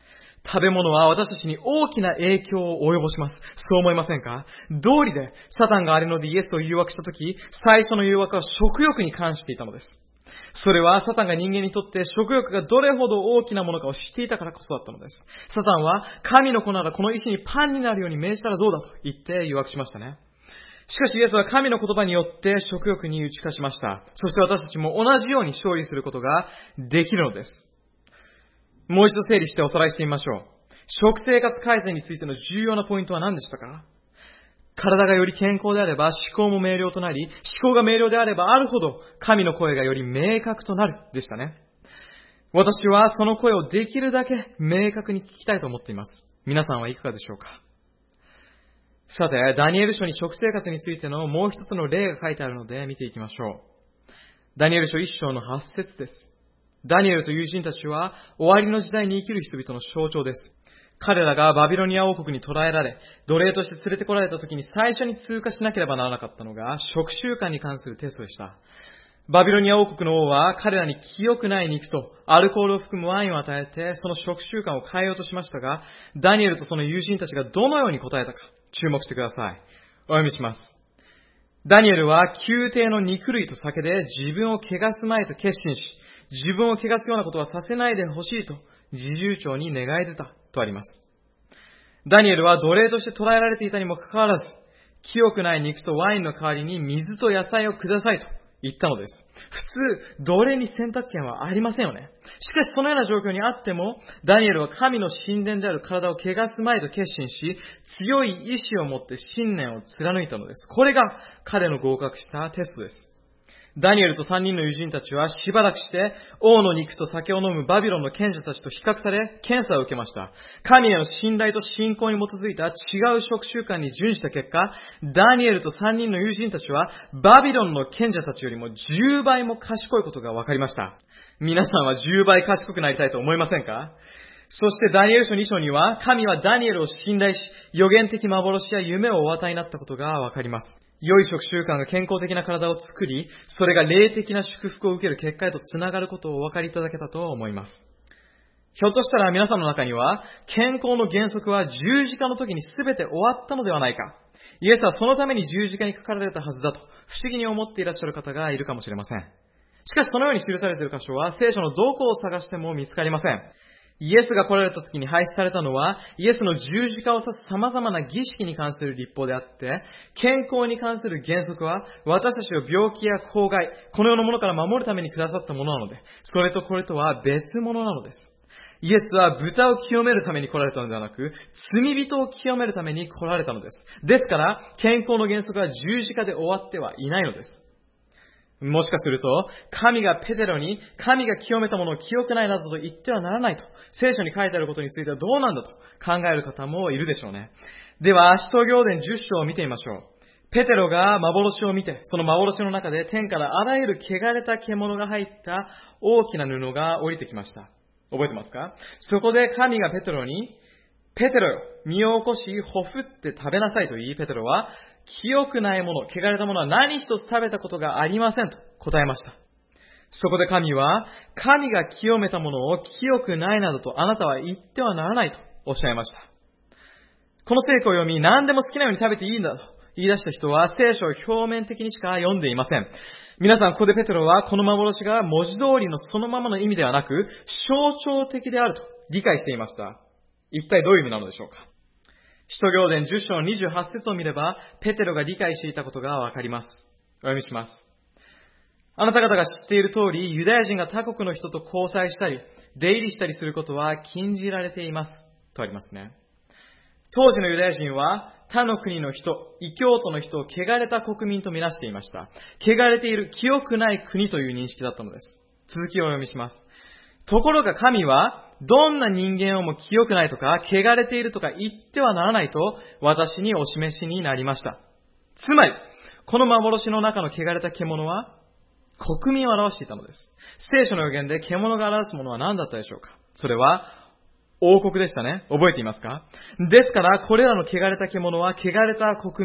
食べ物は私たちに大きな影響を及ぼします。そう思いませんか？道理でサタンがあれのでイエスを誘惑したとき、最初の誘惑は食欲に関していたのです。それはサタンが人間にとって食欲がどれほど大きなものかを知っていたからこそだったのです。サタンは神の子ならこの石にパンになるように命じたらどうだと言って誘惑しましたね。しかしイエスは神の言葉によって食欲に打ち勝ちました。そして私たちも同じように勝利することができるのです。もう一度整理しておさらいしてみましょう。食生活改善についての重要なポイントは何でしたか？体がより健康であれば思考も明瞭となり、思考が明瞭であればあるほど神の声がより明確となるでしたね。私はその声をできるだけ明確に聞きたいと思っています。皆さんはいかがでしょうか？さて、ダニエル書に食生活についてのもう一つの例が書いてあるので見ていきましょう。ダニエル書一章の八節です。ダニエルと友人たちは終わりの時代に生きる人々の象徴です。彼らがバビロニア王国に捕らえられ、奴隷として連れてこられた時に最初に通過しなければならなかったのが食習慣に関するテストでした。バビロニア王国の王は彼らに清くない肉とアルコールを含むワインを与えてその食習慣を変えようとしましたが、ダニエルとその友人たちがどのように答えたか注目してください。お読みします。ダニエルは宮廷の肉類と酒で自分を汚すまいと決心し、自分を汚すようなことはさせないでほしいと侍従長に願い出たとあります。ダニエルは奴隷として捕らえられていたにもかかわらず、清くない肉とワインの代わりに水と野菜をくださいと言ったのです。普通、奴隷に選択権はありませんよね。しかしそのような状況にあっても、ダニエルは神の神殿である体を汚すまいと決心し、強い意志を持って信念を貫いたのです。これが彼の合格したテストです。ダニエルと三人の友人たちはしばらくして王の肉と酒を飲むバビロンの賢者たちと比較され検査を受けました。神への信頼と信仰に基づいた違う食習慣に準じた結果、ダニエルと三人の友人たちはバビロンの賢者たちよりもじゅうばいも賢いことが分かりました。皆さんはじゅうばい賢くなりたいと思いませんか？そしてダニエル書に章には神はダニエルを信頼し予言的幻や夢をお与えになったことが分かります。良い食習慣が健康的な体を作り、それが霊的な祝福を受ける結果へとつながることをお分かりいただけたと思います。ひょっとしたら皆さんの中には、健康の原則は十字架の時に全て終わったのではないか。イエスはそのために十字架にかかられたはずだと不思議に思っていらっしゃる方がいるかもしれません。しかしそのように記されている箇所は聖書のどこを探しても見つかりません。イエスが来られた時に廃止されたのは、イエスの十字架を指す様々な儀式に関する律法であって、健康に関する原則は、私たちを病気や公害、この世のものから守るためにくださったものなので、それとこれとは別物なのです。イエスは豚を清めるために来られたのではなく、罪人を清めるために来られたのです。ですから、健康の原則は十字架で終わってはいないのです。もしかすると、神がペテロに、神が清めたものを清くないなどと言ってはならないと、聖書に書いてあることについてはどうなんだと考える方もいるでしょうね。では、使徒行伝じゅっ章を見てみましょう。ペテロが幻を見て、その幻の中で天からあらゆる汚れた獣が入った大きな布が降りてきました。覚えてますか？そこで神がペテロに、ペテロよ、身を起こし、ほふって食べなさいと言い、ペテロは、清くないもの、汚れたものは何一つ食べたことがありませんと答えました。そこで神は、神が清めたものを清くないなどとあなたは言ってはならないとおっしゃいました。この聖句を読み、何でも好きなように食べていいんだと言い出した人は聖書を表面的にしか読んでいません。皆さん、ここでペテロはこの幻が文字通りのそのままの意味ではなく、象徴的であると理解していました。一体どういう意味なのでしょうか？使徒行伝じゅっ章にじゅうはち節を見れば、ペテロが理解していたことがわかります。お読みします。あなた方が知っている通り、ユダヤ人が他国の人と交際したり、出入りしたりすることは禁じられています。とありますね。当時のユダヤ人は、他の国の人、異教徒の人を汚れた国民とみなしていました。汚れている清くない国という認識だったのです。続きをお読みします。ところが神は、どんな人間をも清くないとか、汚れているとか言ってはならないと、私にお示しになりました。つまり、この幻の中の汚れた獣は、国民を表していたのです。聖書の予言で獣が表すものは何だったでしょうか？それは、王国でしたね。覚えていますか？ですから、これらの汚れた獣は、汚れた国民、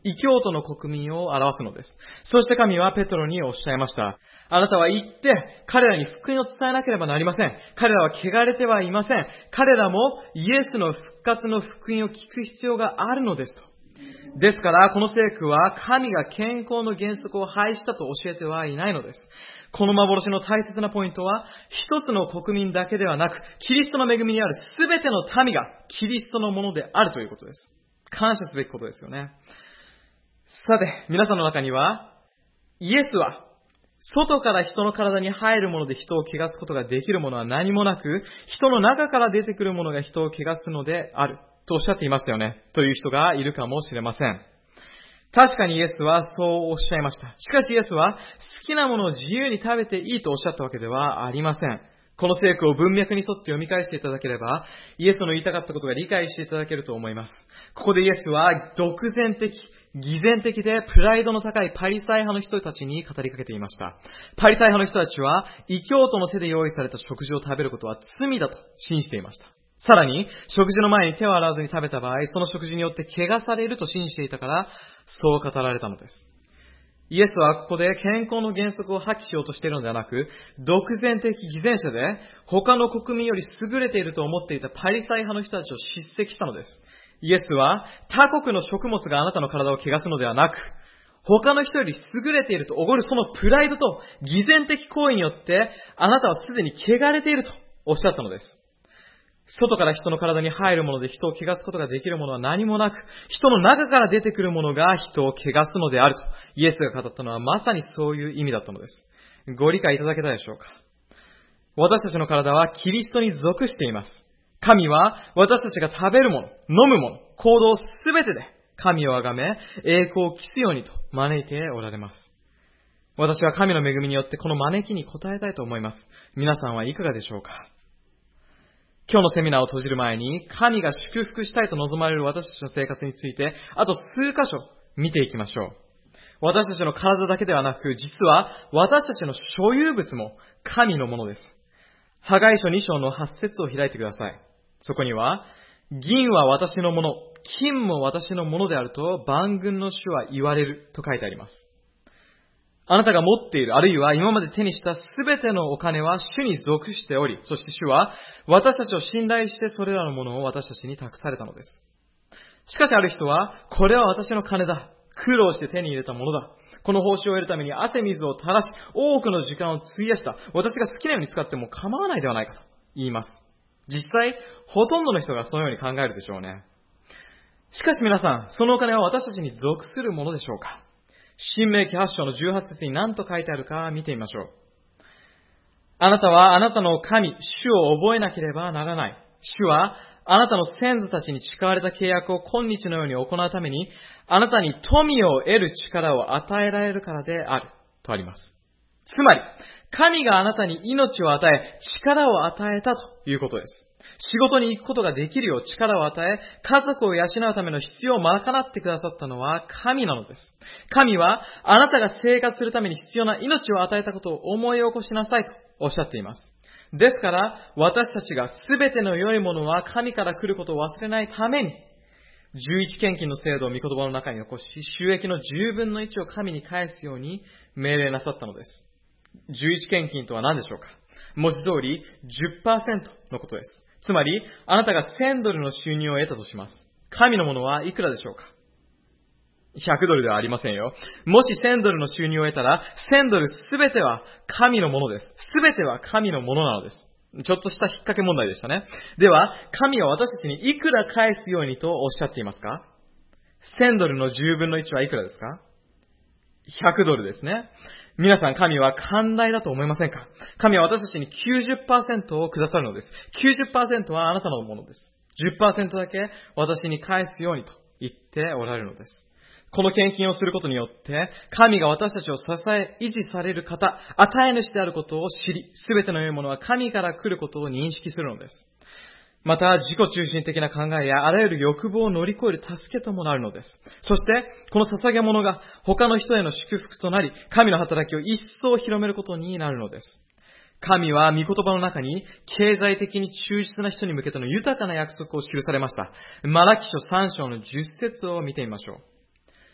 異教徒の国民を表すのです。そして神はペトロにおっしゃいました。あなたは行って、彼らに福音を伝えなければなりません。彼らは汚れてはいません。彼らもイエスの復活の福音を聞く必要があるのですと。ですから、この聖句は神が健康の原則を廃したと教えてはいないのです。この幻の大切なポイントは、一つの国民だけではなく、キリストの恵みにあるすべての民がキリストのものであるということです。感謝すべきことですよね。さて、皆さんの中には、イエスは、外から人の体に入るもので人を汚すことができるものは何もなく、人の中から出てくるものが人を汚すのである。とおっしゃっていましたよね。という人がいるかもしれません。確かにイエスはそうおっしゃいました。しかしイエスは好きなものを自由に食べていいとおっしゃったわけではありません。この聖句を文脈に沿って読み返していただければ、イエスの言いたかったことが理解していただけると思います。ここでイエスは独善的、偽善的でプライドの高いパリサイ派の人たちに語りかけていました。パリサイ派の人たちは異教徒の手で用意された食事を食べることは罪だと信じていました。さらに、食事の前に手を洗わずに食べた場合、その食事によって汚されると信じていたから、そう語られたのです。イエスはここで健康の原則を破棄しようとしているのではなく、独善的偽善者で、他の国民より優れていると思っていたパリサイ派の人たちを叱責したのです。イエスは、他国の食物があなたの体を汚すのではなく、他の人より優れているとおごるそのプライドと偽善的行為によって、あなたはすでに汚れているとおっしゃったのです。外から人の体に入るもので人を汚すことができるものは何もなく、人の中から出てくるものが人を汚すのであると、イエスが語ったのはまさにそういう意味だったのです。ご理解いただけたでしょうか。私たちの体はキリストに属しています。神は私たちが食べるもの、飲むもの、行動すべてで神をあがめ、栄光を期すようにと招いておられます。私は神の恵みによってこの招きに応えたいと思います。皆さんはいかがでしょうか。今日のセミナーを閉じる前に、神が祝福したいと望まれる私たちの生活について、あと数箇所見ていきましょう。私たちの体だけではなく、実は私たちの所有物も神のものです。ハガイ書に章のはち節を開いてください。そこには、銀は私のもの、金も私のものであると万軍の主は言われると書いてあります。あなたが持っている、あるいは今まで手にしたすべてのお金は主に属しており、そして主は私たちを信頼してそれらのものを私たちに託されたのです。しかしある人は、これは私の金だ。苦労して手に入れたものだ。この報酬を得るために汗水を垂らし、多くの時間を費やした。私が好きなように使っても構わないではないかと言います。実際、ほとんどの人がそのように考えるでしょうね。しかし皆さん、そのお金は私たちに属するものでしょうか。申命記はち章のじゅうはち節に何と書いてあるか見てみましょう。あなたはあなたの神、主を覚えなければならない。主はあなたの先祖たちに誓われた契約を今日のように行うために、あなたに富を得る力を与えられるからである。とあります。つまり、神があなたに命を与え、力を与えたということです。仕事に行くことができるよう力を与え、家族を養うための必要を賄ってくださったのは神なのです。神はあなたが生活するために必要な命を与えたことを思い起こしなさいとおっしゃっています。ですから、私たちがすべての良いものは神から来ることを忘れないために、十一献金の制度を御言葉の中に残し、収益の十分の一を神に返すように命令なさったのです。十一献金とは何でしょうか。文字通り じゅっパーセント のことです。つまり、あなたがせんドルの収入を得たとします。神のものはいくらでしょうか。ひゃくドルではありませんよ。もしせんドルの収入を得たら、せんドルすべては神のものです。すべては神のものなのです。ちょっとした引っ掛け問題でしたね。では、神は私たちにいくら返すようにとおっしゃっていますか。せんドルのじゅうぶんのいちはいくらですか。ひゃくドルですね。皆さん、神は寛大だと思いませんか。神は私たちに きゅうじゅっパーセント をくださるのです。きゅうじゅっパーセント はあなたのものです。じゅっパーセント だけ私に返すようにと言っておられるのです。この献金をすることによって、神が私たちを支え、維持される方、与え主であることを知り、すべての良いものは神から来ることを認識するのです。また、自己中心的な考えやあらゆる欲望を乗り越える助けともなるのです。そして、この捧げ物が他の人への祝福となり、神の働きを一層広めることになるのです。神は御言葉の中に経済的に忠実な人に向けての豊かな約束を記されました。マラキ書さん章のじゅっ節を見てみましょう。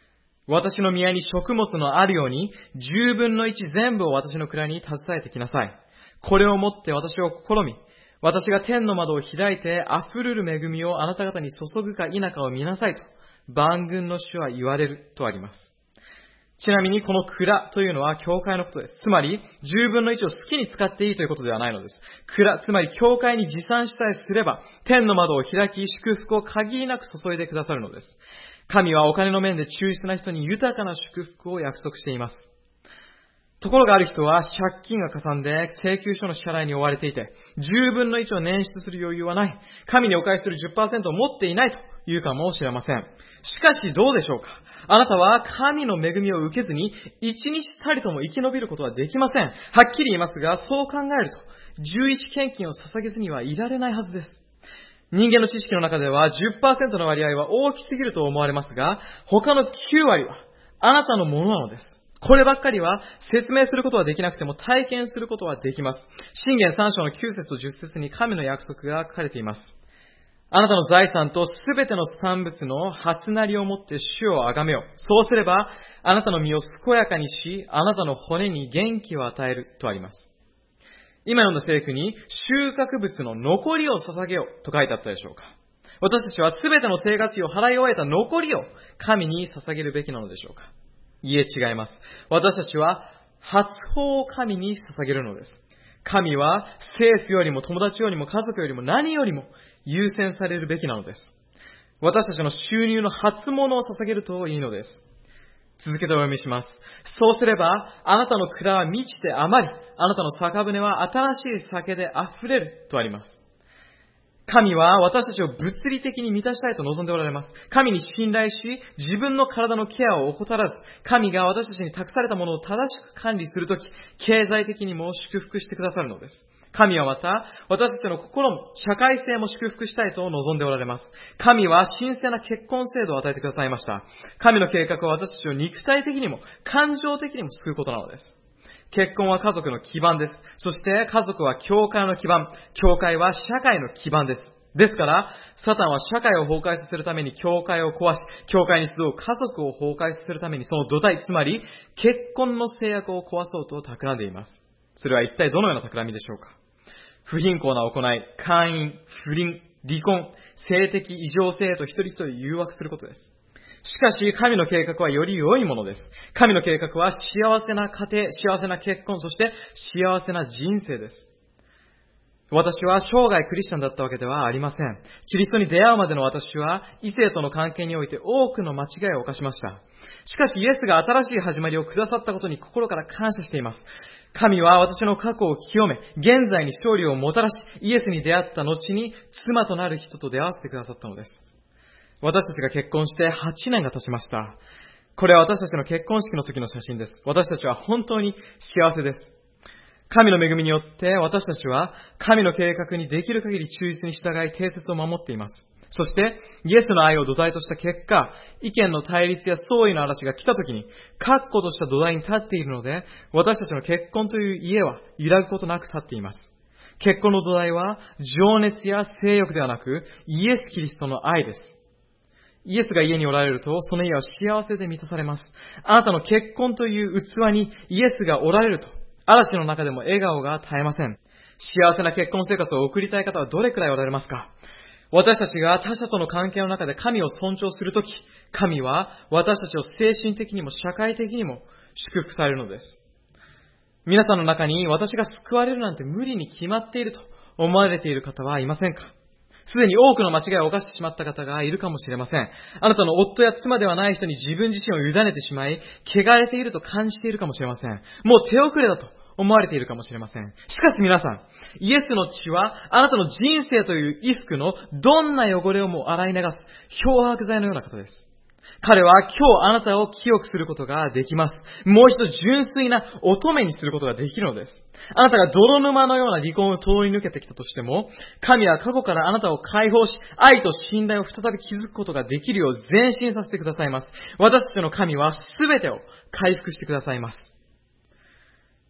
私の宮に食物のあるように、十分の一全部を私の蔵に携えてきなさい。これをもって私を試み、私が天の窓を開いて溢れる恵みをあなた方に注ぐか否かを見なさいと、万軍の主は言われるとあります。ちなみにこの蔵というのは教会のことです。つまり、十分の一を好きに使っていいということではないのです。蔵、つまり教会に持参しさえすれば、天の窓を開き、祝福を限りなく注いでくださるのです。神はお金の面で忠実な人に豊かな祝福を約束しています。ところがある人は借金がかさんで請求書の支払いに追われていて、十分の一を捻出する余裕はない。神にお返しする じゅっパーセント を持っていないというかもしれません。しかしどうでしょうか。あなたは神の恵みを受けずに一日たりとも生き延びることはできません。はっきり言いますが、そう考えると、十一献金を捧げずにはいられないはずです。人間の知識の中では じゅっパーセント の割合は大きすぎると思われますが、他のきゅうわりはあなたのものなのです。こればっかりは説明することはできなくても体験することはできます。箴言さん章のきゅう節とじゅっ節に神の約束が書かれています。あなたの財産とすべての産物の初なりをもって主をあがめよ。そうすれば、あなたの身を健やかにし、あなたの骨に元気を与えるとあります。今読んだ聖句に、収穫物の残りを捧げよと書いてあったでしょうか。私たちはすべての生活費を払い終えた残りを神に捧げるべきなのでしょうか。いえ、違います。私たちは初歩を神に捧げるのです。神は政府よりも友達よりも家族よりも何よりも優先されるべきなのです。私たちの収入の初物を捧げるといいのです。続けてお読みします。そうすれば、あなたの蔵は満ちて余り、あなたの酒舟は新しい酒で溢れるとあります。神は私たちを物理的に満たしたいと望んでおられます。神に信頼し、自分の体のケアを怠らず、神が私たちに託されたものを正しく管理するとき、経済的にも祝福してくださるのです。神はまた、私たちの心も社会性も祝福したいと望んでおられます。神は神聖な結婚制度を与えてくださいました。神の計画は私たちを肉体的にも感情的にも救うことなのです。結婚は家族の基盤です。そして家族は教会の基盤。教会は社会の基盤です。ですから、サタンは社会を崩壊させるために教会を壊し、教会に集う家族を崩壊させるためにその土台、つまり結婚の制約を壊そうと企んでいます。それは一体どのような企みでしょうか。不貧困な行い、姦淫、不倫、離婚、性的異常性へと一人一人誘惑することです。しかし、神の計画はより良いものです。神の計画は幸せな家庭、幸せな結婚、そして幸せな人生です。私は生涯クリスチャンだったわけではありません。キリストに出会うまでの私は、異性との関係において多くの間違いを犯しました。しかし、イエスが新しい始まりをくださったことに心から感謝しています。神は私の過去を清め、現在に勝利をもたらし、イエスに出会った後に妻となる人と出会わせてくださったのです。私たちが結婚してはちねんが経ちました。これは私たちの結婚式の時の写真です。私たちは本当に幸せです。神の恵みによって私たちは神の計画にできる限り忠実に従い定説を守っています。そしてイエスの愛を土台とした結果、意見の対立や相違の嵐が来た時に確固とした土台に立っているので、私たちの結婚という家は揺らぐことなく立っています。結婚の土台は情熱や性欲ではなくイエス・キリストの愛です。イエスが家におられると、その家は幸せで満たされます。あなたの結婚という器にイエスがおられると、嵐の中でも笑顔が絶えません。幸せな結婚生活を送りたい方はどれくらいおられますか？私たちが他者との関係の中で神を尊重するとき、神は私たちを精神的にも社会的にも祝福されるのです。皆さんの中に私が救われるなんて無理に決まっていると思われている方はいませんか？すでに多くの間違いを犯してしまった方がいるかもしれません。あなたの夫や妻ではない人に自分自身を委ねてしまい、汚れていると感じているかもしれません。もう手遅れだと思われているかもしれません。しかし皆さん、イエスの血はあなたの人生という衣服のどんな汚れをも洗い流す漂白剤のような方です。彼は今日あなたを清くすることができます。もう一度純粋な乙女にすることができるのです。あなたが泥沼のような離婚を通り抜けてきたとしても、神は過去からあなたを解放し、愛と信頼を再び築くことができるよう前進させてくださいます。私たちの神は全てを回復してくださいます。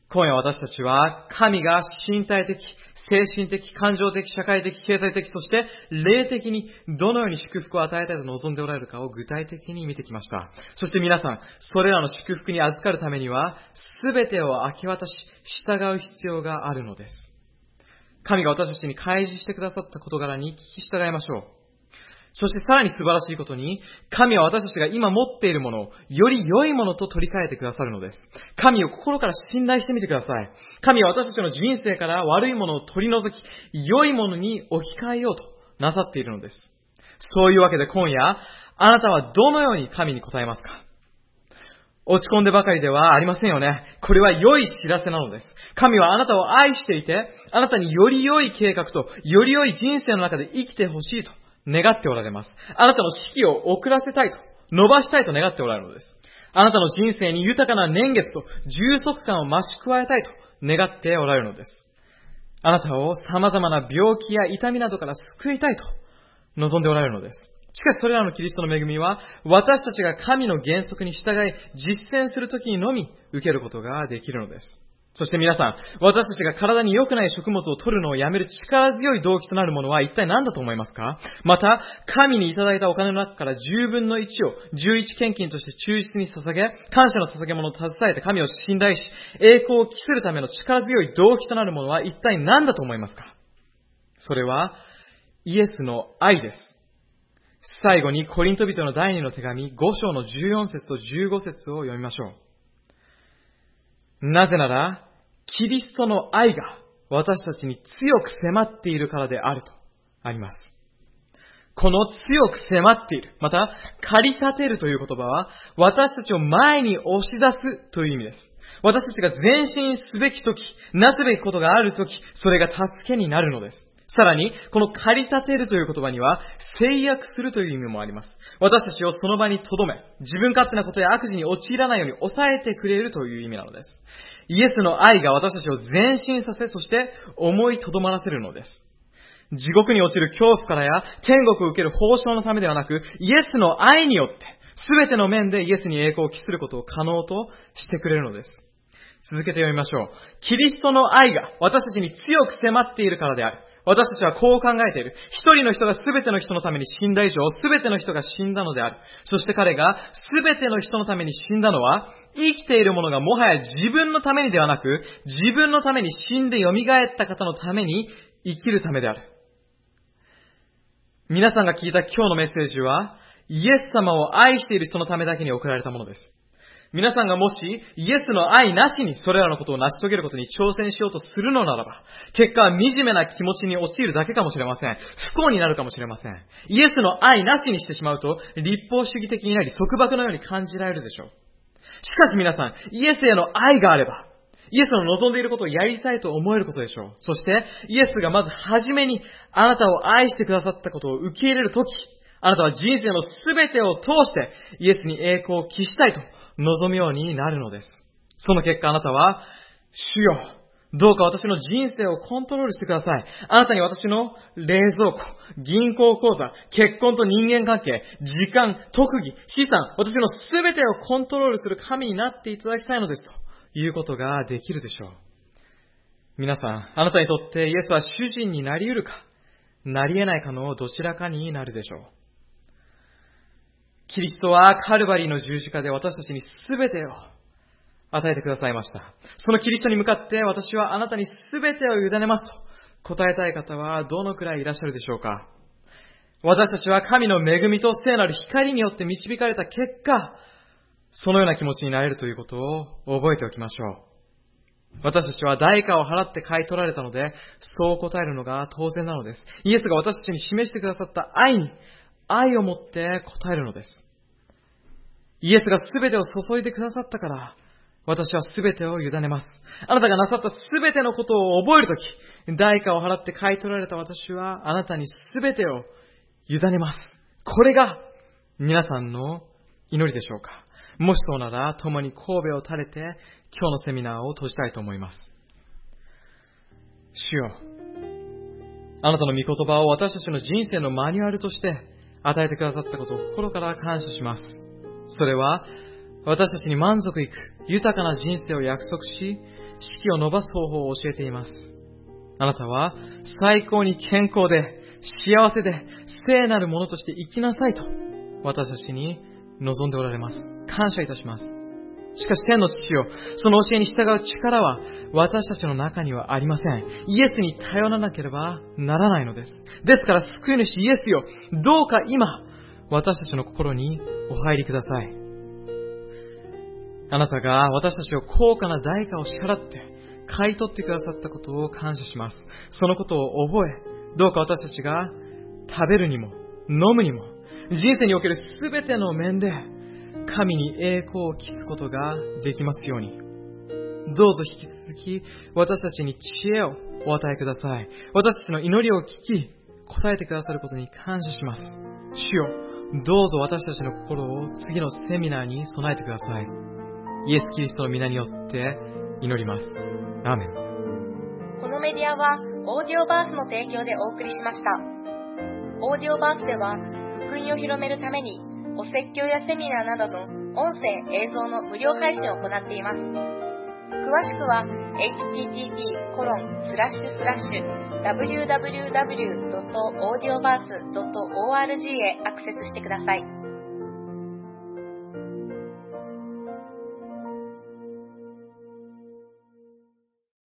今夜私たちは神が身体的、精神的、感情的、社会的、経済的、そして霊的にどのように祝福を与えたいと望んでおられるかを具体的に見てきました。そして皆さん、それらの祝福に預かるためには、すべてを明け渡し、従う必要があるのです。神が私たちに開示してくださった事柄に聞き従いましょう。そしてさらに素晴らしいことに、神は私たちが今持っているものをより良いものと取り替えてくださるのです。神を心から信頼してみてください。神は私たちの人生から悪いものを取り除き、良いものに置き換えようとなさっているのです。そういうわけで今夜、あなたはどのように神に答えますか？落ち込んでばかりではありませんよね。これは良い知らせなのです。神はあなたを愛していて、あなたにより良い計画と、より良い人生の中で生きてほしいと願っておられます。あなたの死期を遅らせたいと、伸ばしたいと願っておられるのです。あなたの人生に豊かな年月と充足感を増し加えたいと願っておられるのです。あなたを様々な病気や痛みなどから救いたいと望んでおられるのです。しかしそれらのキリストの恵みは、私たちが神の原則に従い、実践するときにのみ受けることができるのです。そして皆さん、私たちが体に良くない食物を取るのをやめる力強い動機となるものは一体何だと思いますか？また、神にいただいたお金の中からじゅうぶんのいちを十一献金として忠実に捧げ、感謝の捧げ物を携えて神を信頼し、栄光を期するための力強い動機となるものは一体何だと思いますか？それは、イエスの愛です。最後にコリント人の第二の手紙ご章のじゅうよん節とじゅうご節を読みましょう。なぜなら、キリストの愛が私たちに強く迫っているからであるとあります。この強く迫っている、また、駆り立てるという言葉は、私たちを前に押し出すという意味です。私たちが前進すべきとき、なすべきことがあるとき、それが助けになるのです。さらに、この駆り立てるという言葉には、制約するという意味もあります。私たちをその場に留め、自分勝手なことや悪事に陥らないように抑えてくれるという意味なのです。イエスの愛が私たちを前進させ、そして思いとどまらせるのです。地獄に落ちる恐怖からや天国を受ける報奨のためではなく、イエスの愛によって、すべての面でイエスに栄光を期することを可能としてくれるのです。続けて読みましょう。キリストの愛が私たちに強く迫っているからである。私たちはこう考えている。一人の人がすべての人のために死んだ以上、すべての人が死んだのである。そして彼がすべての人のために死んだのは、生きている者がもはや自分のためにではなく、自分のために死んで蘇った方のために生きるためである。皆さんが聞いた今日のメッセージは、イエス様を愛している人のためだけに送られたものです。皆さんがもし、イエスの愛なしにそれらのことを成し遂げることに挑戦しようとするのならば、結果は惨めな気持ちに陥るだけかもしれません。不幸になるかもしれません。イエスの愛なしにしてしまうと、立法主義的になり束縛のように感じられるでしょう。しかし皆さん、イエスへの愛があれば、イエスの望んでいることをやりたいと思えることでしょう。そして、イエスがまずはじめにあなたを愛してくださったことを受け入れるとき、あなたは人生のすべてを通してイエスに栄光を期したいと望むようになるのです。その結果あなたは、主よ、どうか私の人生をコントロールしてください。あなたに私の冷蔵庫、銀行口座、結婚と人間関係、時間、特技、資産、私のすべてをコントロールする神になっていただきたいのですということができるでしょう。皆さん、あなたにとってイエスは主人になり得るか、なり得ないかのどちらかになるでしょう。キリストはカルバリーの十字架で私たちに全てを与えてくださいました。そのキリストに向かって私はあなたに全てを委ねますと答えたい方はどのくらいいらっしゃるでしょうか。私たちは神の恵みと聖なる光によって導かれた結果、そのような気持ちになれるということを覚えておきましょう。私たちは代価を払って買い取られたので、そう答えるのが当然なのです。イエスが私たちに示してくださった愛に愛を持って答えるのです。イエスがすべてを注いでくださったから、私はすべてを委ねます。あなたがなさったすべてのことを覚えるとき、代価を払って買い取られた私は、あなたにすべてを委ねます。これが皆さんの祈りでしょうか。もしそうなら、共に神戸を垂れて、今日のセミナーを閉じたいと思います。主よ、あなたの御言葉を私たちの人生のマニュアルとして与えてくださったことを心から感謝します。それは私たちに満足いく豊かな人生を約束し、士気を伸ばす方法を教えています。あなたは最高に健康で幸せで聖なるものとして生きなさいと私たちに望んでおられます。感謝いたします。しかし天の父よ、その教えに従う力は私たちの中にはありません。イエスに頼らなければならないのです。ですから救い主イエスよ、どうか今私たちの心にお入りください。あなたが私たちを高価な代価を支払って買い取ってくださったことを感謝します。そのことを覚え、どうか私たちが食べるにも飲むにも人生におけるすべての面で神に栄光を期すことができますように。どうぞ引き続き私たちに知恵をお与えください。私たちの祈りを聞き答えてくださることに感謝します。主よ、どうぞ私たちの心を次のセミナーに備えてください。イエス・キリストの皆によって祈ります。アーメン。 このメディアはオーディオバースの提供でお送りしました。オーディオバースでは福音を広めるためにお説教やセミナーなどの音声・映像の無料配信を行っています。詳しくは エイチティーティーピーコロンスラッシュスラッシュダブリューダブリューダブリュードットオーディオバースドットオーアールジー へアクセスしてください。